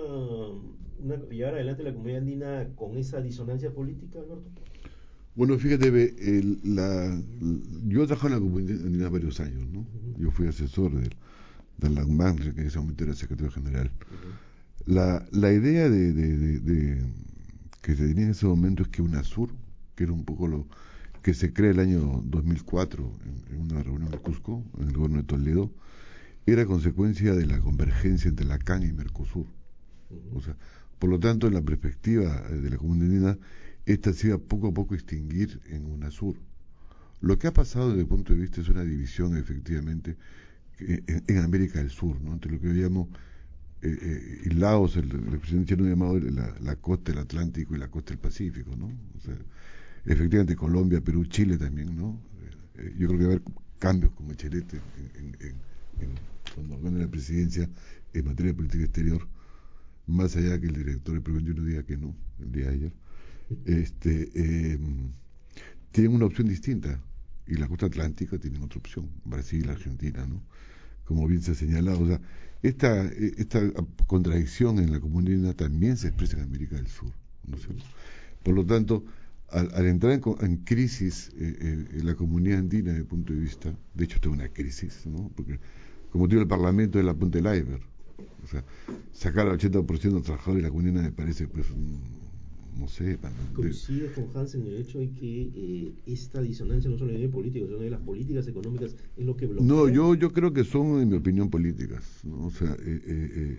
una llevar adelante la comunidad andina con esa disonancia política, Alberto?
Bueno, fíjate, el, la, yo he trabajado en la comunidad andina varios años, ¿no? Uh-huh. Yo fui asesor del de la U N A M, que en ese momento era secretario general. Uh-huh. La, la idea de, de, de, de que se tenía en ese momento es que UNASUR, que era un poco lo que se crea el año dos mil cuatro en, en una reunión en Cusco, en el gobierno de Toledo, era consecuencia de la convergencia entre la C A N y Mercosur. Uh-huh. O sea, por lo tanto, en la perspectiva de la comunidad andina, esta se iba poco a poco a extinguir en UNASUR. Lo que ha pasado desde el punto de vista es una división, efectivamente, en, en América del Sur, ¿no? Entre lo que yo llamo, eh, eh, y Laos, el, el presidente chino ha llamado la, la costa del Atlántico y la costa del Pacífico, ¿no? O sea, efectivamente, Colombia, Perú, Chile también, ¿no? Eh, yo creo que va a haber cambios como Echelete en, en, en, en, cuando gane la presidencia en materia de política exterior, más allá que el director del Perú veintiuno diga que no, el día de ayer. Este, eh, tienen una opción distinta y la costa atlántica tienen otra opción, Brasil, Argentina, ¿no? Como bien se ha señalado, o sea, esta, esta contradicción en la comunidad también se expresa en América del Sur, ¿no es cierto? Por lo tanto, al, al entrar en, en crisis eh, eh, en la comunidad andina desde el punto de vista, de hecho está una crisis, ¿no? Porque como digo, el Parlamento es la punta del iceberg, o sea, sacar al ochenta por ciento de los trabajadores de la comunidad me parece pues un, no sé.
Coincido con Hans en el hecho de que eh, esta disonancia no solo a nivel político, sino de las políticas económicas es lo que bloquea.
No, yo yo creo que son, en mi opinión, políticas, ¿no? O sea, eh, eh, eh,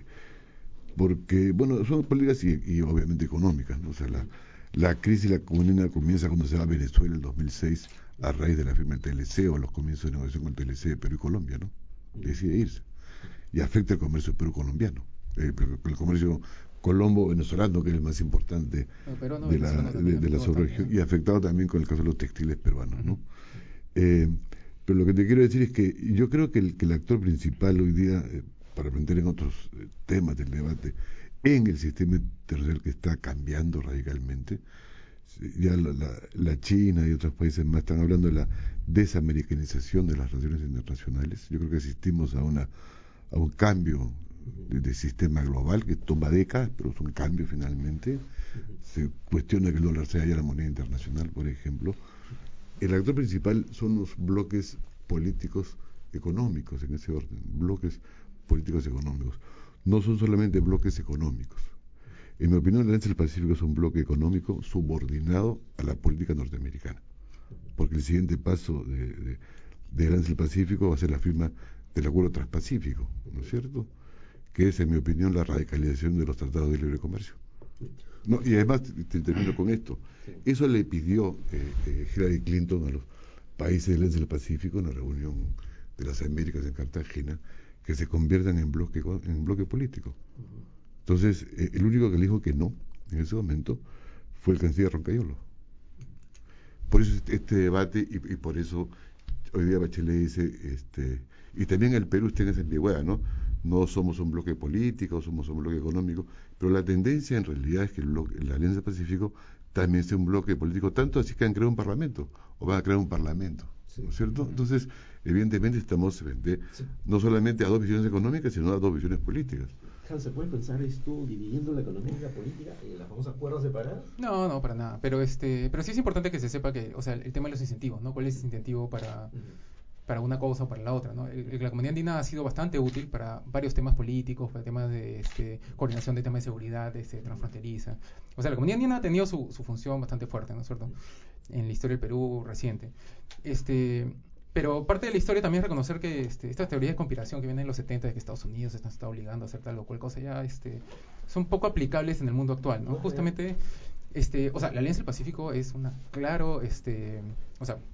porque, bueno, son políticas y, y obviamente económicas, ¿no? O sea, la, la crisis de la comunidad comienza cuando se va a Venezuela en el dos mil seis a raíz de la firma del T L C o los comienzos de negociación con el T L C de Perú y Colombia, ¿no? Decide irse y afecta el comercio perú-colombiano, eh, el comercio colombo-venezolano, que es el más importante no, no, de la, de, de la subregión, y afectado también con el caso de los textiles peruanos, ¿no? Eh, pero lo que te quiero decir es que yo creo que el, que el actor principal hoy día, eh, para aprender en otros eh, temas del debate, en el sistema internacional que está cambiando radicalmente, ya la, la, la China y otros países más están hablando de la desamericanización de las relaciones internacionales. Yo creo que asistimos a una a un cambio de, de sistema global que toma décadas, pero es un cambio finalmente. Se cuestiona que el dólar sea ya la moneda internacional, por ejemplo. El actor principal son los bloques políticos económicos, en ese orden, bloques políticos económicos. No son solamente bloques económicos. En mi opinión, la Alianza del Pacífico es un bloque económico subordinado a la política norteamericana, porque el siguiente paso de, de, de la Alianza del Pacífico va a ser la firma del Acuerdo Transpacífico, ¿no es cierto?, que es, en mi opinión, la radicalización de los tratados de libre comercio. No, y además, te termino con esto, eso le pidió eh, eh, Hillary Clinton a los países de la Alianza del Pacífico en la reunión de las Américas en Cartagena, que se conviertan en bloque, en bloque político. Entonces, eh, el único que le dijo que no en ese momento fue el canciller Roncayolo. Por eso este, este debate, y, y por eso hoy día Bachelet dice, este, y también el Perú está en esa ambigüedad, ¿no? No somos un bloque político, somos un bloque económico, pero la tendencia en realidad es que el bloque, la Alianza del Pacífico también sea un bloque político, tanto así que han creado un parlamento, o van a crear un parlamento, ¿no es cierto? Entonces, evidentemente estamos frente sí. no solamente a dos visiones económicas, sino a dos visiones políticas.
¿Se puede pensar esto dividiendo la economía y la política en las famosas cuerdas separadas?
No, no, para nada. Pero este, pero sí es importante que se sepa que, o sea, el tema de los incentivos, ¿no? ¿Cuál es el incentivo para, uh-huh. para una cosa o para la otra, ¿no? El, la comunidad andina ha sido bastante útil para varios temas políticos, para temas de este, coordinación de temas de seguridad, este, transfronteriza. O sea, la comunidad andina ha tenido su, su función bastante fuerte, ¿no es cierto?, en la historia del Perú reciente. Este... Pero parte de la historia también es reconocer que este, estas teorías de conspiración que vienen en los setenta de que Estados Unidos está, está obligando a hacer tal o cual cosa ya este, son poco aplicables en el mundo actual, ¿no? Justamente, este, o sea, la Alianza del Pacífico es una claro, este, o sea,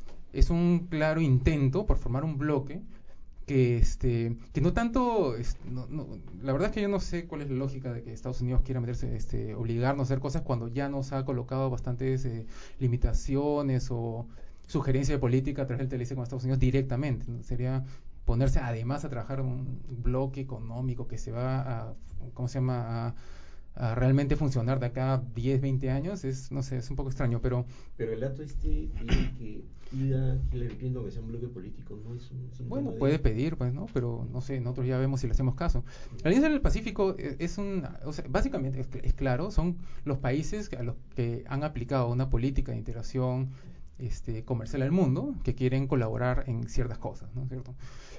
es un claro intento por formar un bloque que, este, que no tanto, es, no, no, la verdad es que yo no sé cuál es la lógica de que Estados Unidos quiera meterse, este, obligarnos a hacer cosas cuando ya nos ha colocado bastantes eh, limitaciones o sugerencia de política a través del T L C con Estados Unidos directamente, ¿no? Sería ponerse además a trabajar un bloque económico que se va a, ¿cómo se llama?, a, a realmente funcionar de acá a diez, veinte años, es, no sé, es un poco extraño, pero...
Pero el dato este de que pida Hillary Clinton que sea un bloque político no es un...
Bueno, puede de... pedir, pues, ¿no? Pero, no sé, nosotros ya vemos si le hacemos caso. La Alianza del Pacífico es un... O sea, básicamente, es, es claro, son los países a los que han aplicado una política de integración Este, comercial al mundo, que quieren colaborar en ciertas cosas, ¿no es cierto?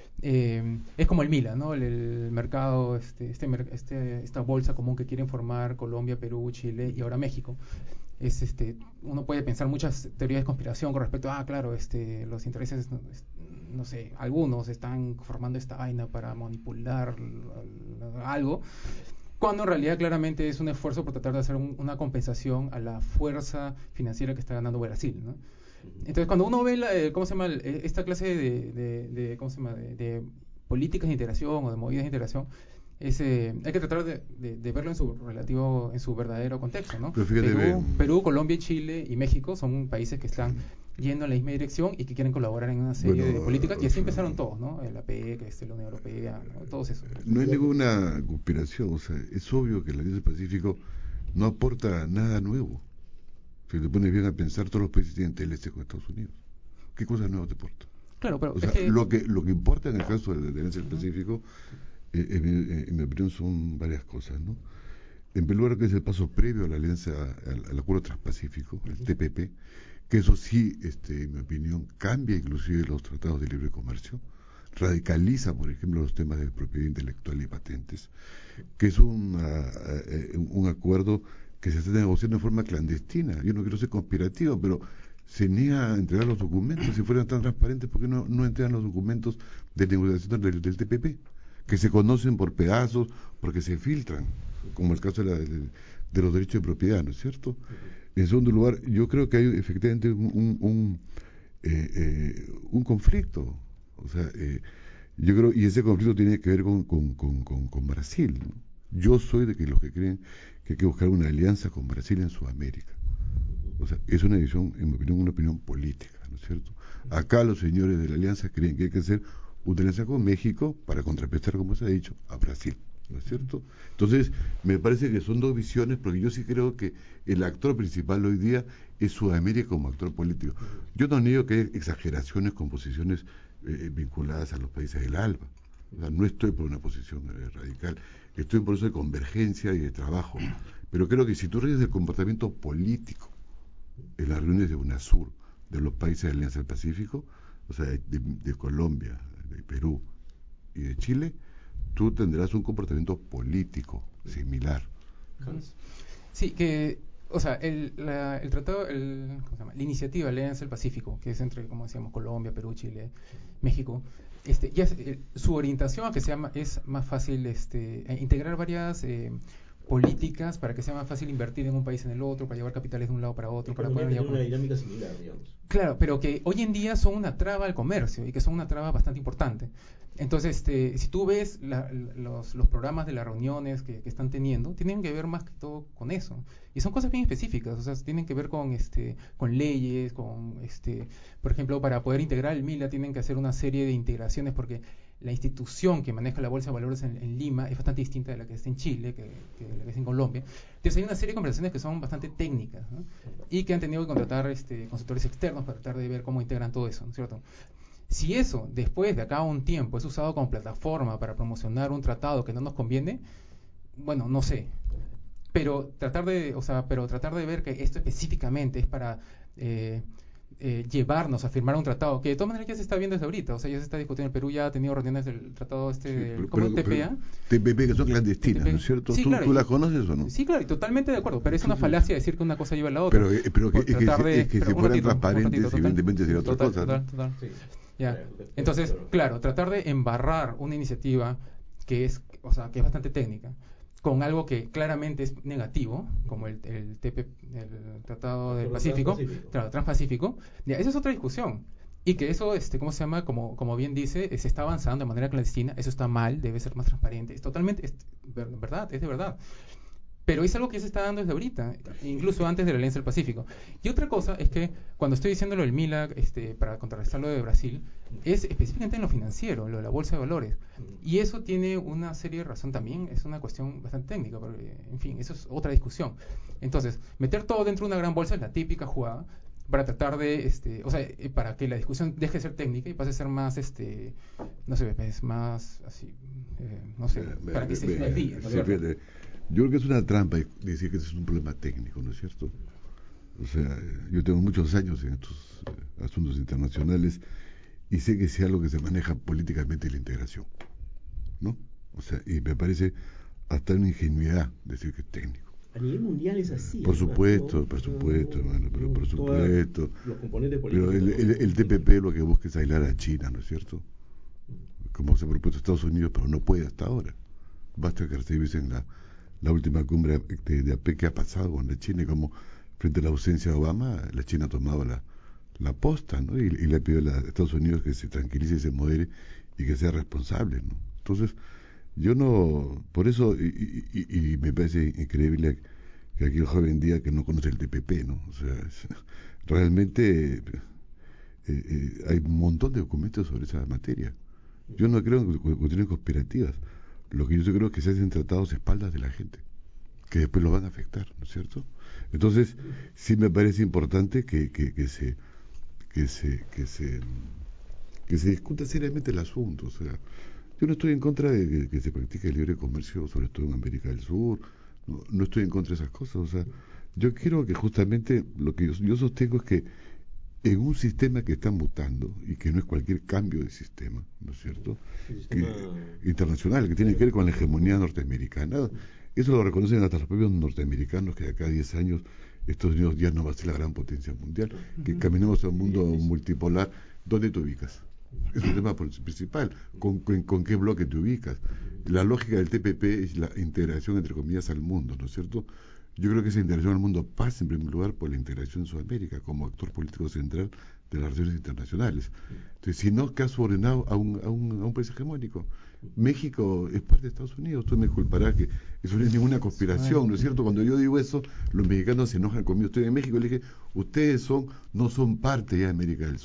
Eh, es como el MILA, ¿no? El, el mercado, este, este, este, esta bolsa común que quieren formar Colombia, Perú, Chile y ahora México. Es, este, uno puede pensar muchas teorías de conspiración con respecto a, ah, claro, este, los intereses, no, no sé, algunos están formando esta vaina para manipular algo, cuando en realidad claramente es un esfuerzo por tratar de hacer un, una compensación a la fuerza financiera que está ganando Brasil, ¿no? Entonces, cuando uno ve la, eh, ¿cómo se llama? Esta clase de, de, de, ¿cómo se llama? De, de políticas de integración o de movidas de integración, es, eh, hay que tratar de, de, de verlo en su relativo, en su verdadero contexto, ¿no? Perú, Perú, Colombia, Chile y México son países que están yendo en la misma dirección y que quieren colaborar en una serie bueno, de políticas, y así empezaron todos, ¿no? La P E C, este, la Unión Europea, ¿no? Todos esos.
No hay ninguna conspiración, o sea, es obvio que la Alianza del Pacífico no aporta nada nuevo. Si te pones bien a pensar, todos los países tienen T L C con Estados Unidos. ¿Qué cosas nuevas te aporta?
Claro, pero
o sea,
es que...
lo que lo que importa en el caso de la Alianza del Pacífico, eh, en, en, en mi opinión, son varias cosas, ¿no? En primer lugar, que es el paso previo a la alianza, al, al Acuerdo Transpacífico, el T P P, que eso sí, este, en mi opinión, cambia inclusive los tratados de libre comercio, radicaliza, por ejemplo, los temas de propiedad intelectual y patentes, que es una, uh, un acuerdo que se está negociando de forma clandestina. Yo no quiero ser conspirativo, pero se niega a entregar los documentos. Si fueran tan transparentes, ¿por qué no, no entregan los documentos de negociación del, del T P P? Que se conocen por pedazos, porque se filtran, como el caso de, la, de, de los derechos de propiedad, ¿no es cierto? En segundo lugar, yo creo que hay efectivamente un, un, un, eh, eh, un conflicto. O sea, eh, yo creo, y ese conflicto tiene que ver con, con, con, con, con Brasil, ¿no? Yo soy de que los que creen que hay que buscar una alianza con Brasil en Sudamérica. O sea, es una decisión, en mi opinión, una opinión política, ¿no es cierto? Acá los señores de la alianza creen que hay que hacer una alianza con México para contrarrestar, como se ha dicho, a Brasil. ¿no es cierto? Entonces, me parece que son dos visiones, porque yo sí creo que el actor principal hoy día es Sudamérica como actor político. Yo no niego que hay exageraciones con posiciones eh, vinculadas a los países del ALBA. O sea, no estoy por una posición eh, radical, estoy en proceso de convergencia y de trabajo. Pero creo que si tú revisas el comportamiento político en las reuniones de UNASUR, de los países de la Alianza del Pacífico, o sea, de, de Colombia, de Perú y de Chile, tú tendrás un comportamiento político similar.
Sí, que, o sea, el, la, el tratado, el, ¿cómo se llama? La iniciativa de la Alianza del Pacífico, que es entre, como decíamos, Colombia, Perú, Chile, México, este, ya es, eh, su orientación a que sea más, es más fácil este, integrar varias eh, políticas para que sea más fácil invertir en un país en el otro, para llevar capitales de un lado para otro, para poder
llevar una dinámica similar, digamos.
Claro, pero que hoy en día son una traba al comercio y que son una traba bastante importante. Entonces, este, si tú ves la, los, los programas de las reuniones que, que están teniendo, tienen que ver más que todo con eso. Y son cosas bien específicas, o sea, tienen que ver con, este, con leyes, con, este, por ejemplo, para poder integrar el MILA tienen que hacer una serie de integraciones porque la institución que maneja la Bolsa de Valores en, en Lima es bastante distinta de la que está en Chile, que, que la que es en Colombia. Entonces hay una serie de conversaciones que son bastante técnicas, ¿no? Y que han tenido que contratar este, consultores externos para tratar de ver cómo integran todo eso, ¿no es cierto? Si eso, después de acá a un tiempo, es usado como plataforma para promocionar un tratado que no nos conviene, bueno, no sé. Pero tratar de, o sea, pero tratar de ver que esto específicamente es para eh, eh, llevarnos a firmar un tratado, que de todas maneras ya se está viendo desde ahorita, o sea, ya se está discutiendo, el Perú ya ha tenido reuniones del tratado este, sí,
pero,
¿cómo
pero,
T P A?
T P P que son clandestinas, ¿no es cierto?
Sí,
¿Tú,
claro,
¿Tú las conoces o no?
Sí, claro, y totalmente de acuerdo, pero es una falacia decir que una cosa lleva a la otra.
Pero, eh, pero que, es que,
de,
es que
pero
si fueran
ratito,
transparentes,
ratito,
evidentemente sería otra
total,
cosa.
Total,
¿no?
total.
Sí.
Ya. Entonces, claro, tratar de embarrar una iniciativa que es, o sea, que es bastante técnica, con algo que claramente es negativo, como el, el, T P, el Tratado del Pacífico, Transpacífico. Claro, Transpacífico, ya, esa es otra discusión. Y que eso, este, ¿cómo se llama? Como, como bien dice, se está avanzando de manera clandestina, eso está mal, debe ser más transparente, es totalmente, es verdad, es de verdad. Pero es algo que se está dando desde ahorita, incluso antes de la Alianza del Pacífico. Y otra cosa es que cuando estoy diciendo lo del MILA, este, para contrarrestar lo de Brasil, es específicamente en lo financiero, lo de la bolsa de valores. Y eso tiene una serie de razón también, es una cuestión bastante técnica, porque, en fin, eso es otra discusión. Entonces, meter todo dentro de una gran bolsa es la típica jugada para tratar de, este, o sea, para que la discusión deje de ser técnica y pase a ser más, este, no sé, es más así, eh, no sé, me, para me, que se desvíe.
Yo creo que es una trampa decir que ese es un problema técnico, ¿no es cierto? O sea, yo tengo muchos años en estos eh, asuntos internacionales y sé que es algo que se maneja políticamente la integración, ¿no? O sea, y me parece hasta una ingenuidad decir que es técnico.
A nivel mundial es así.
Por supuesto, por supuesto, hermano, pero por supuesto. Pero el, el, el T P P lo que busca es aislar a China, ¿no es cierto? Como se ha propuesto Estados Unidos, pero no puede hasta ahora. Basta que revisen la la última cumbre de, de A P E C que ha pasado con la China, y como frente a la ausencia de Obama, la China ha tomado la, la posta, ¿no? Y, y le ha pedido a Estados Unidos que se tranquilice y se modere y que sea responsable, ¿no? Entonces, yo no, por eso, y, y, y me parece increíble que aquí el joven diga que no conoce el T P P, ¿no? O sea, es, realmente eh, eh, hay un montón de documentos sobre esa materia. Yo no creo en cuestiones conspirativas. Lo que yo creo es que se hacen tratados a espaldas de la gente, que después lo van a afectar, ¿no es cierto? Entonces, sí me parece importante que, que, que se que se que se que se discuta seriamente el asunto. O sea, yo no estoy en contra de que, que se practique el libre comercio, sobre todo en América del Sur. No, no estoy en contra de esas cosas. O sea, yo quiero que justamente lo que yo, yo sostengo es que en un sistema que está mutando y que no es cualquier cambio de sistema, ¿no es cierto?
Sistema...
Que, internacional, que tiene que ver con la hegemonía norteamericana. Eso lo reconocen hasta los propios norteamericanos, que de acá a diez años Estados Unidos ya no va a ser la gran potencia mundial, uh-huh. Que caminamos a un mundo multipolar. ¿Dónde te ubicas? Es un tema principal. ¿Con, con, con qué bloque te ubicas? La lógica del T P P es la integración, entre comillas, al mundo, ¿no es cierto? Yo creo que esa integración al mundo pasa en primer lugar por la integración en Sudamérica como actor político central de las relaciones internacionales. Entonces, si no, ¿qué ha subordinado a un, a, un, a un país hegemónico? México es parte de Estados Unidos. Tú me culparás que eso no es ninguna conspiración, ¿no es cierto? Cuando yo digo eso, los mexicanos se enojan conmigo. Estoy en México y le dije, ustedes son no son parte ya de América del Sur,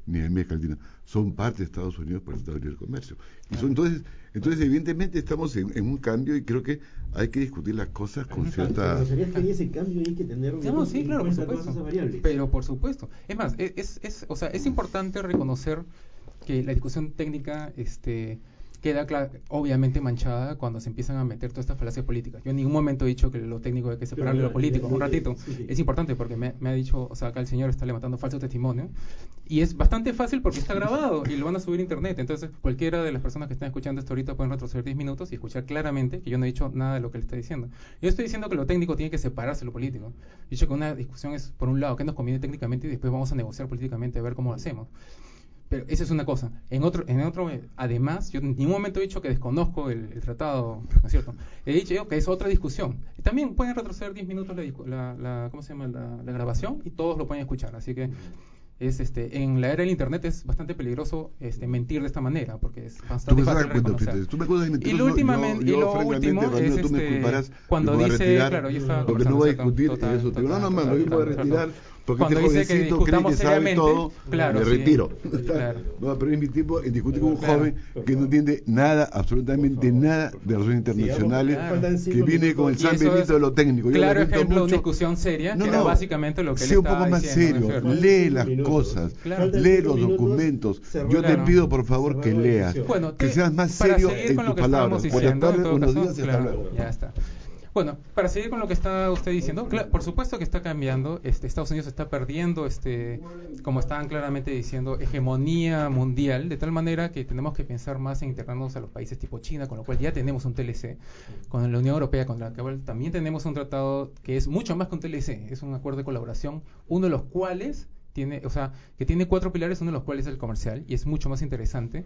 ni América Latina, son parte de Estados Unidos por el Tratado de Libre Comercio. Y son, entonces, entonces, evidentemente estamos en, en un cambio y creo que hay que discutir las cosas con
Ajá,
cierta...
Pero que ese cambio hay que tener
no, sí, claro, por supuesto.
variables.
Pero por supuesto. Es más, es, es, es, o sea, es importante reconocer que la discusión técnica este, queda clara, obviamente manchada cuando se empiezan a meter todas estas falacias políticas. Yo en ningún momento he dicho que lo técnico hay que separar de lo político. Un ratito. Sí, sí. Es importante porque me, me ha dicho, o sea, acá el señor está levantando falso testimonio y es bastante fácil porque está grabado y lo van a subir a internet. Entonces, cualquiera de las personas que están escuchando esto ahorita pueden retroceder diez minutos y escuchar claramente que yo no he dicho nada de lo que él está diciendo. Yo estoy diciendo que lo técnico tiene que separarse de lo político. He dicho que una discusión es, por un lado, qué nos conviene técnicamente y después vamos a negociar políticamente a ver cómo lo hacemos. Pero esa es una cosa. En otro, en otro, además, yo en ningún momento he dicho que desconozco el, el tratado, ¿no es cierto? He dicho yo que es otra discusión. También pueden retroceder diez minutos la, la, la ¿cómo se llama? La, la grabación y todos lo pueden escuchar. Así que es este en la era del internet es bastante peligroso este mentir de esta manera porque es bastante fácil reconocer.
Tú me acuerdas de mentir,
y lo últimamente yo, yo, y lo último es este, cuando dice,
retirar,
claro, yo estaba
porque no voy a discutir total, eso. Total, no, no, no, no voy a retirar. Porque
cuando
este
dice que discutamos
que sabe todo,
claro,
me
sí,
retiro.
Claro.
No, pero es mi tiempo en discutir con un
claro.
joven que no entiende nada, absolutamente nada de relaciones internacionales,
claro.
que viene con el San Benito de lo técnico. Yo
claro ejemplo de
mucho.
una discusión seria,
no,
que
no,
era básicamente lo que
sea
él
un poco más
diciendo,
serio,
¿no?
lee las cosas,
claro.
lee los documentos. Yo te pido por favor que leas,
bueno,
que
te,
seas más serio en tus palabras.
Buenas
tardes, buenos
caso,
días y hasta luego.
Ya está. Bueno, para seguir con lo que está usted diciendo, claro, por supuesto que está cambiando. Este, Estados Unidos está perdiendo, este, como estaban claramente diciendo, hegemonía mundial, de tal manera que tenemos que pensar más en integrarnos a los países tipo China, con lo cual ya tenemos un T L C, con la Unión Europea, con la cual también tenemos un tratado que es mucho más que un T L C, es un acuerdo de colaboración, uno de los cuales tiene, o sea, que tiene cuatro pilares, uno de los cuales es el comercial y es mucho más interesante.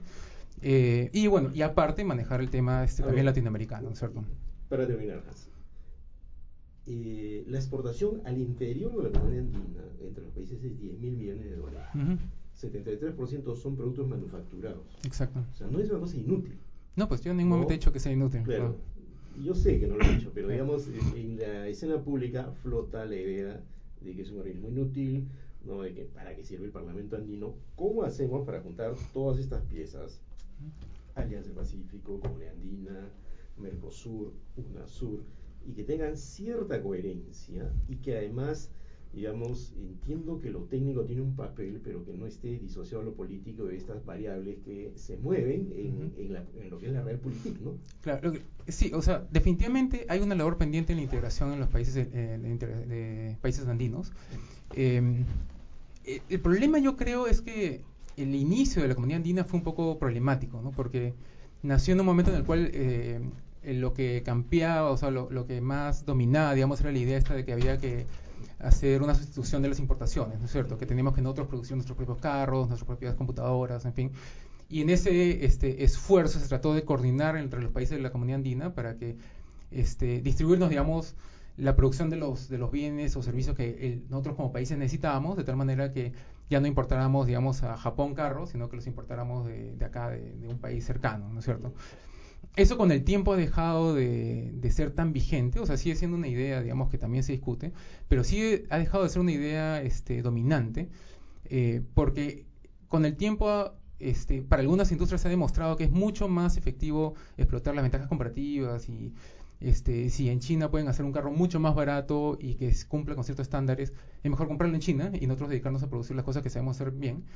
Eh, y bueno, y aparte manejar el tema este, también latinoamericano, ¿no es cierto?
Para terminar, Hans. Eh, la exportación al interior de la comunidad andina entre los países es diez mil millones de dólares. Uh-huh. setenta y tres por ciento son productos manufacturados.
Exacto.
O sea, no es una cosa inútil.
No, pues yo en ningún momento he dicho que sea inútil.
Claro. No. Yo sé que no lo he dicho, pero digamos, en, en la escena pública flota la idea de que es un organismo inútil, ¿no? De que para qué sirve el Parlamento andino. ¿Cómo hacemos para juntar todas estas piezas? Alianza del Pacífico, Comunidad Andina, Mercosur, UNASUR, y que tengan cierta coherencia y que además, digamos, entiendo que lo técnico tiene un papel, pero que no esté disociado a lo político de estas variables que se mueven en, uh-huh. en, la, en lo que es la realpolitik, ¿no?
Claro, sí, o sea, definitivamente hay una labor pendiente en la integración en los países de, de, de, de países andinos. Eh, el problema yo creo es que el inicio de la comunidad andina fue un poco problemático, ¿no? Porque nació en un momento en el cual eh, lo que campeaba, o sea, lo, lo que más dominaba, digamos, era la idea esta de que había que hacer una sustitución de las importaciones, ¿no es cierto? Que teníamos que nosotros producir nuestros propios carros, nuestras propias computadoras, en fin. Y en ese este, esfuerzo se trató de coordinar entre los países de la comunidad andina para que este, distribuirnos, digamos, la producción de los de los bienes o servicios que el, nosotros como países necesitábamos, de tal manera que ya no importáramos, digamos, a Japón carros, sino que los importáramos de, de acá, de, de un país cercano, ¿no es cierto? Eso con el tiempo ha dejado de, de ser tan vigente, o sea, sigue siendo una idea, digamos, que también se discute, pero sí ha dejado de ser una idea este, dominante, eh, porque con el tiempo, este, para algunas industrias se ha demostrado que es mucho más efectivo explotar las ventajas comparativas y este, si en China pueden hacer un carro mucho más barato y que cumpla con ciertos estándares, es mejor comprarlo en China y nosotros dedicarnos a producir las cosas que sabemos hacer bien.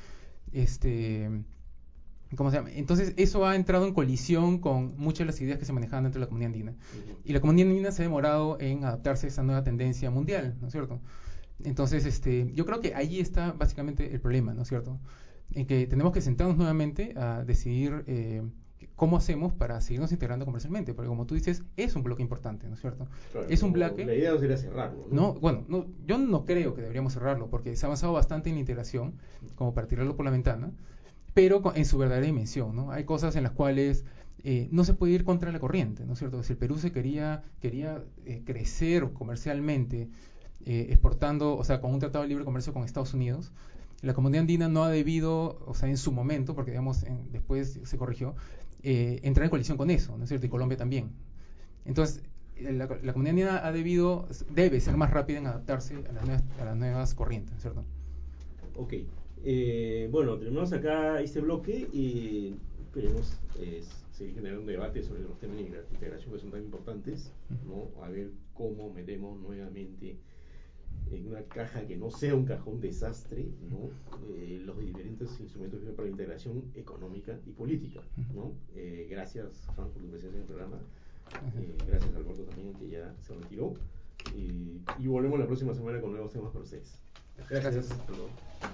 Este... ¿Cómo se llama? Entonces eso ha entrado en colisión con muchas de las ideas que se manejaban dentro de la comunidad andina. Uh-huh. Y la comunidad andina se ha demorado en adaptarse a esa nueva tendencia mundial, ¿no es cierto? Entonces, este, yo creo que ahí está básicamente el problema, ¿no es cierto? En que tenemos que sentarnos nuevamente a decidir eh, cómo hacemos para seguirnos integrando comercialmente, porque como tú dices, es un bloque importante, ¿no es cierto?
Claro,
es un bloque...
La idea no sería cerrarlo, ¿no?
No, bueno, no, yo no creo que deberíamos cerrarlo, porque se ha avanzado bastante en la integración, como para tirarlo por la ventana, pero en su verdadera dimensión, ¿no? Hay cosas en las cuales eh, no se puede ir contra la corriente, ¿no es cierto? Si el Perú se quería, quería eh, crecer comercialmente, eh, exportando, o sea, con un tratado de libre comercio con Estados Unidos, la comunidad andina no ha debido, o sea, en su momento, porque digamos, en, después se corrigió, eh, entrar en colisión con eso, ¿no es cierto? Y Colombia también. Entonces, la, la comunidad andina ha debido, debe ser más rápida en adaptarse a las nuevas, a las nuevas corrientes, ¿no es cierto?
Ok. Eh, bueno, terminamos acá este bloque y esperemos eh, seguir generando un debate sobre los temas de integración que son tan importantes, ¿no? A ver cómo metemos nuevamente en una caja que no sea un cajón desastre, ¿no? Eh, los diferentes instrumentos para la integración económica y política, ¿no? Eh, gracias, Frank, por tu presencia en el programa. Eh, gracias, Alberto, también, que ya se retiró. Y, y volvemos la próxima semana con nuevos temas para ustedes.
Gracias.
Gracias.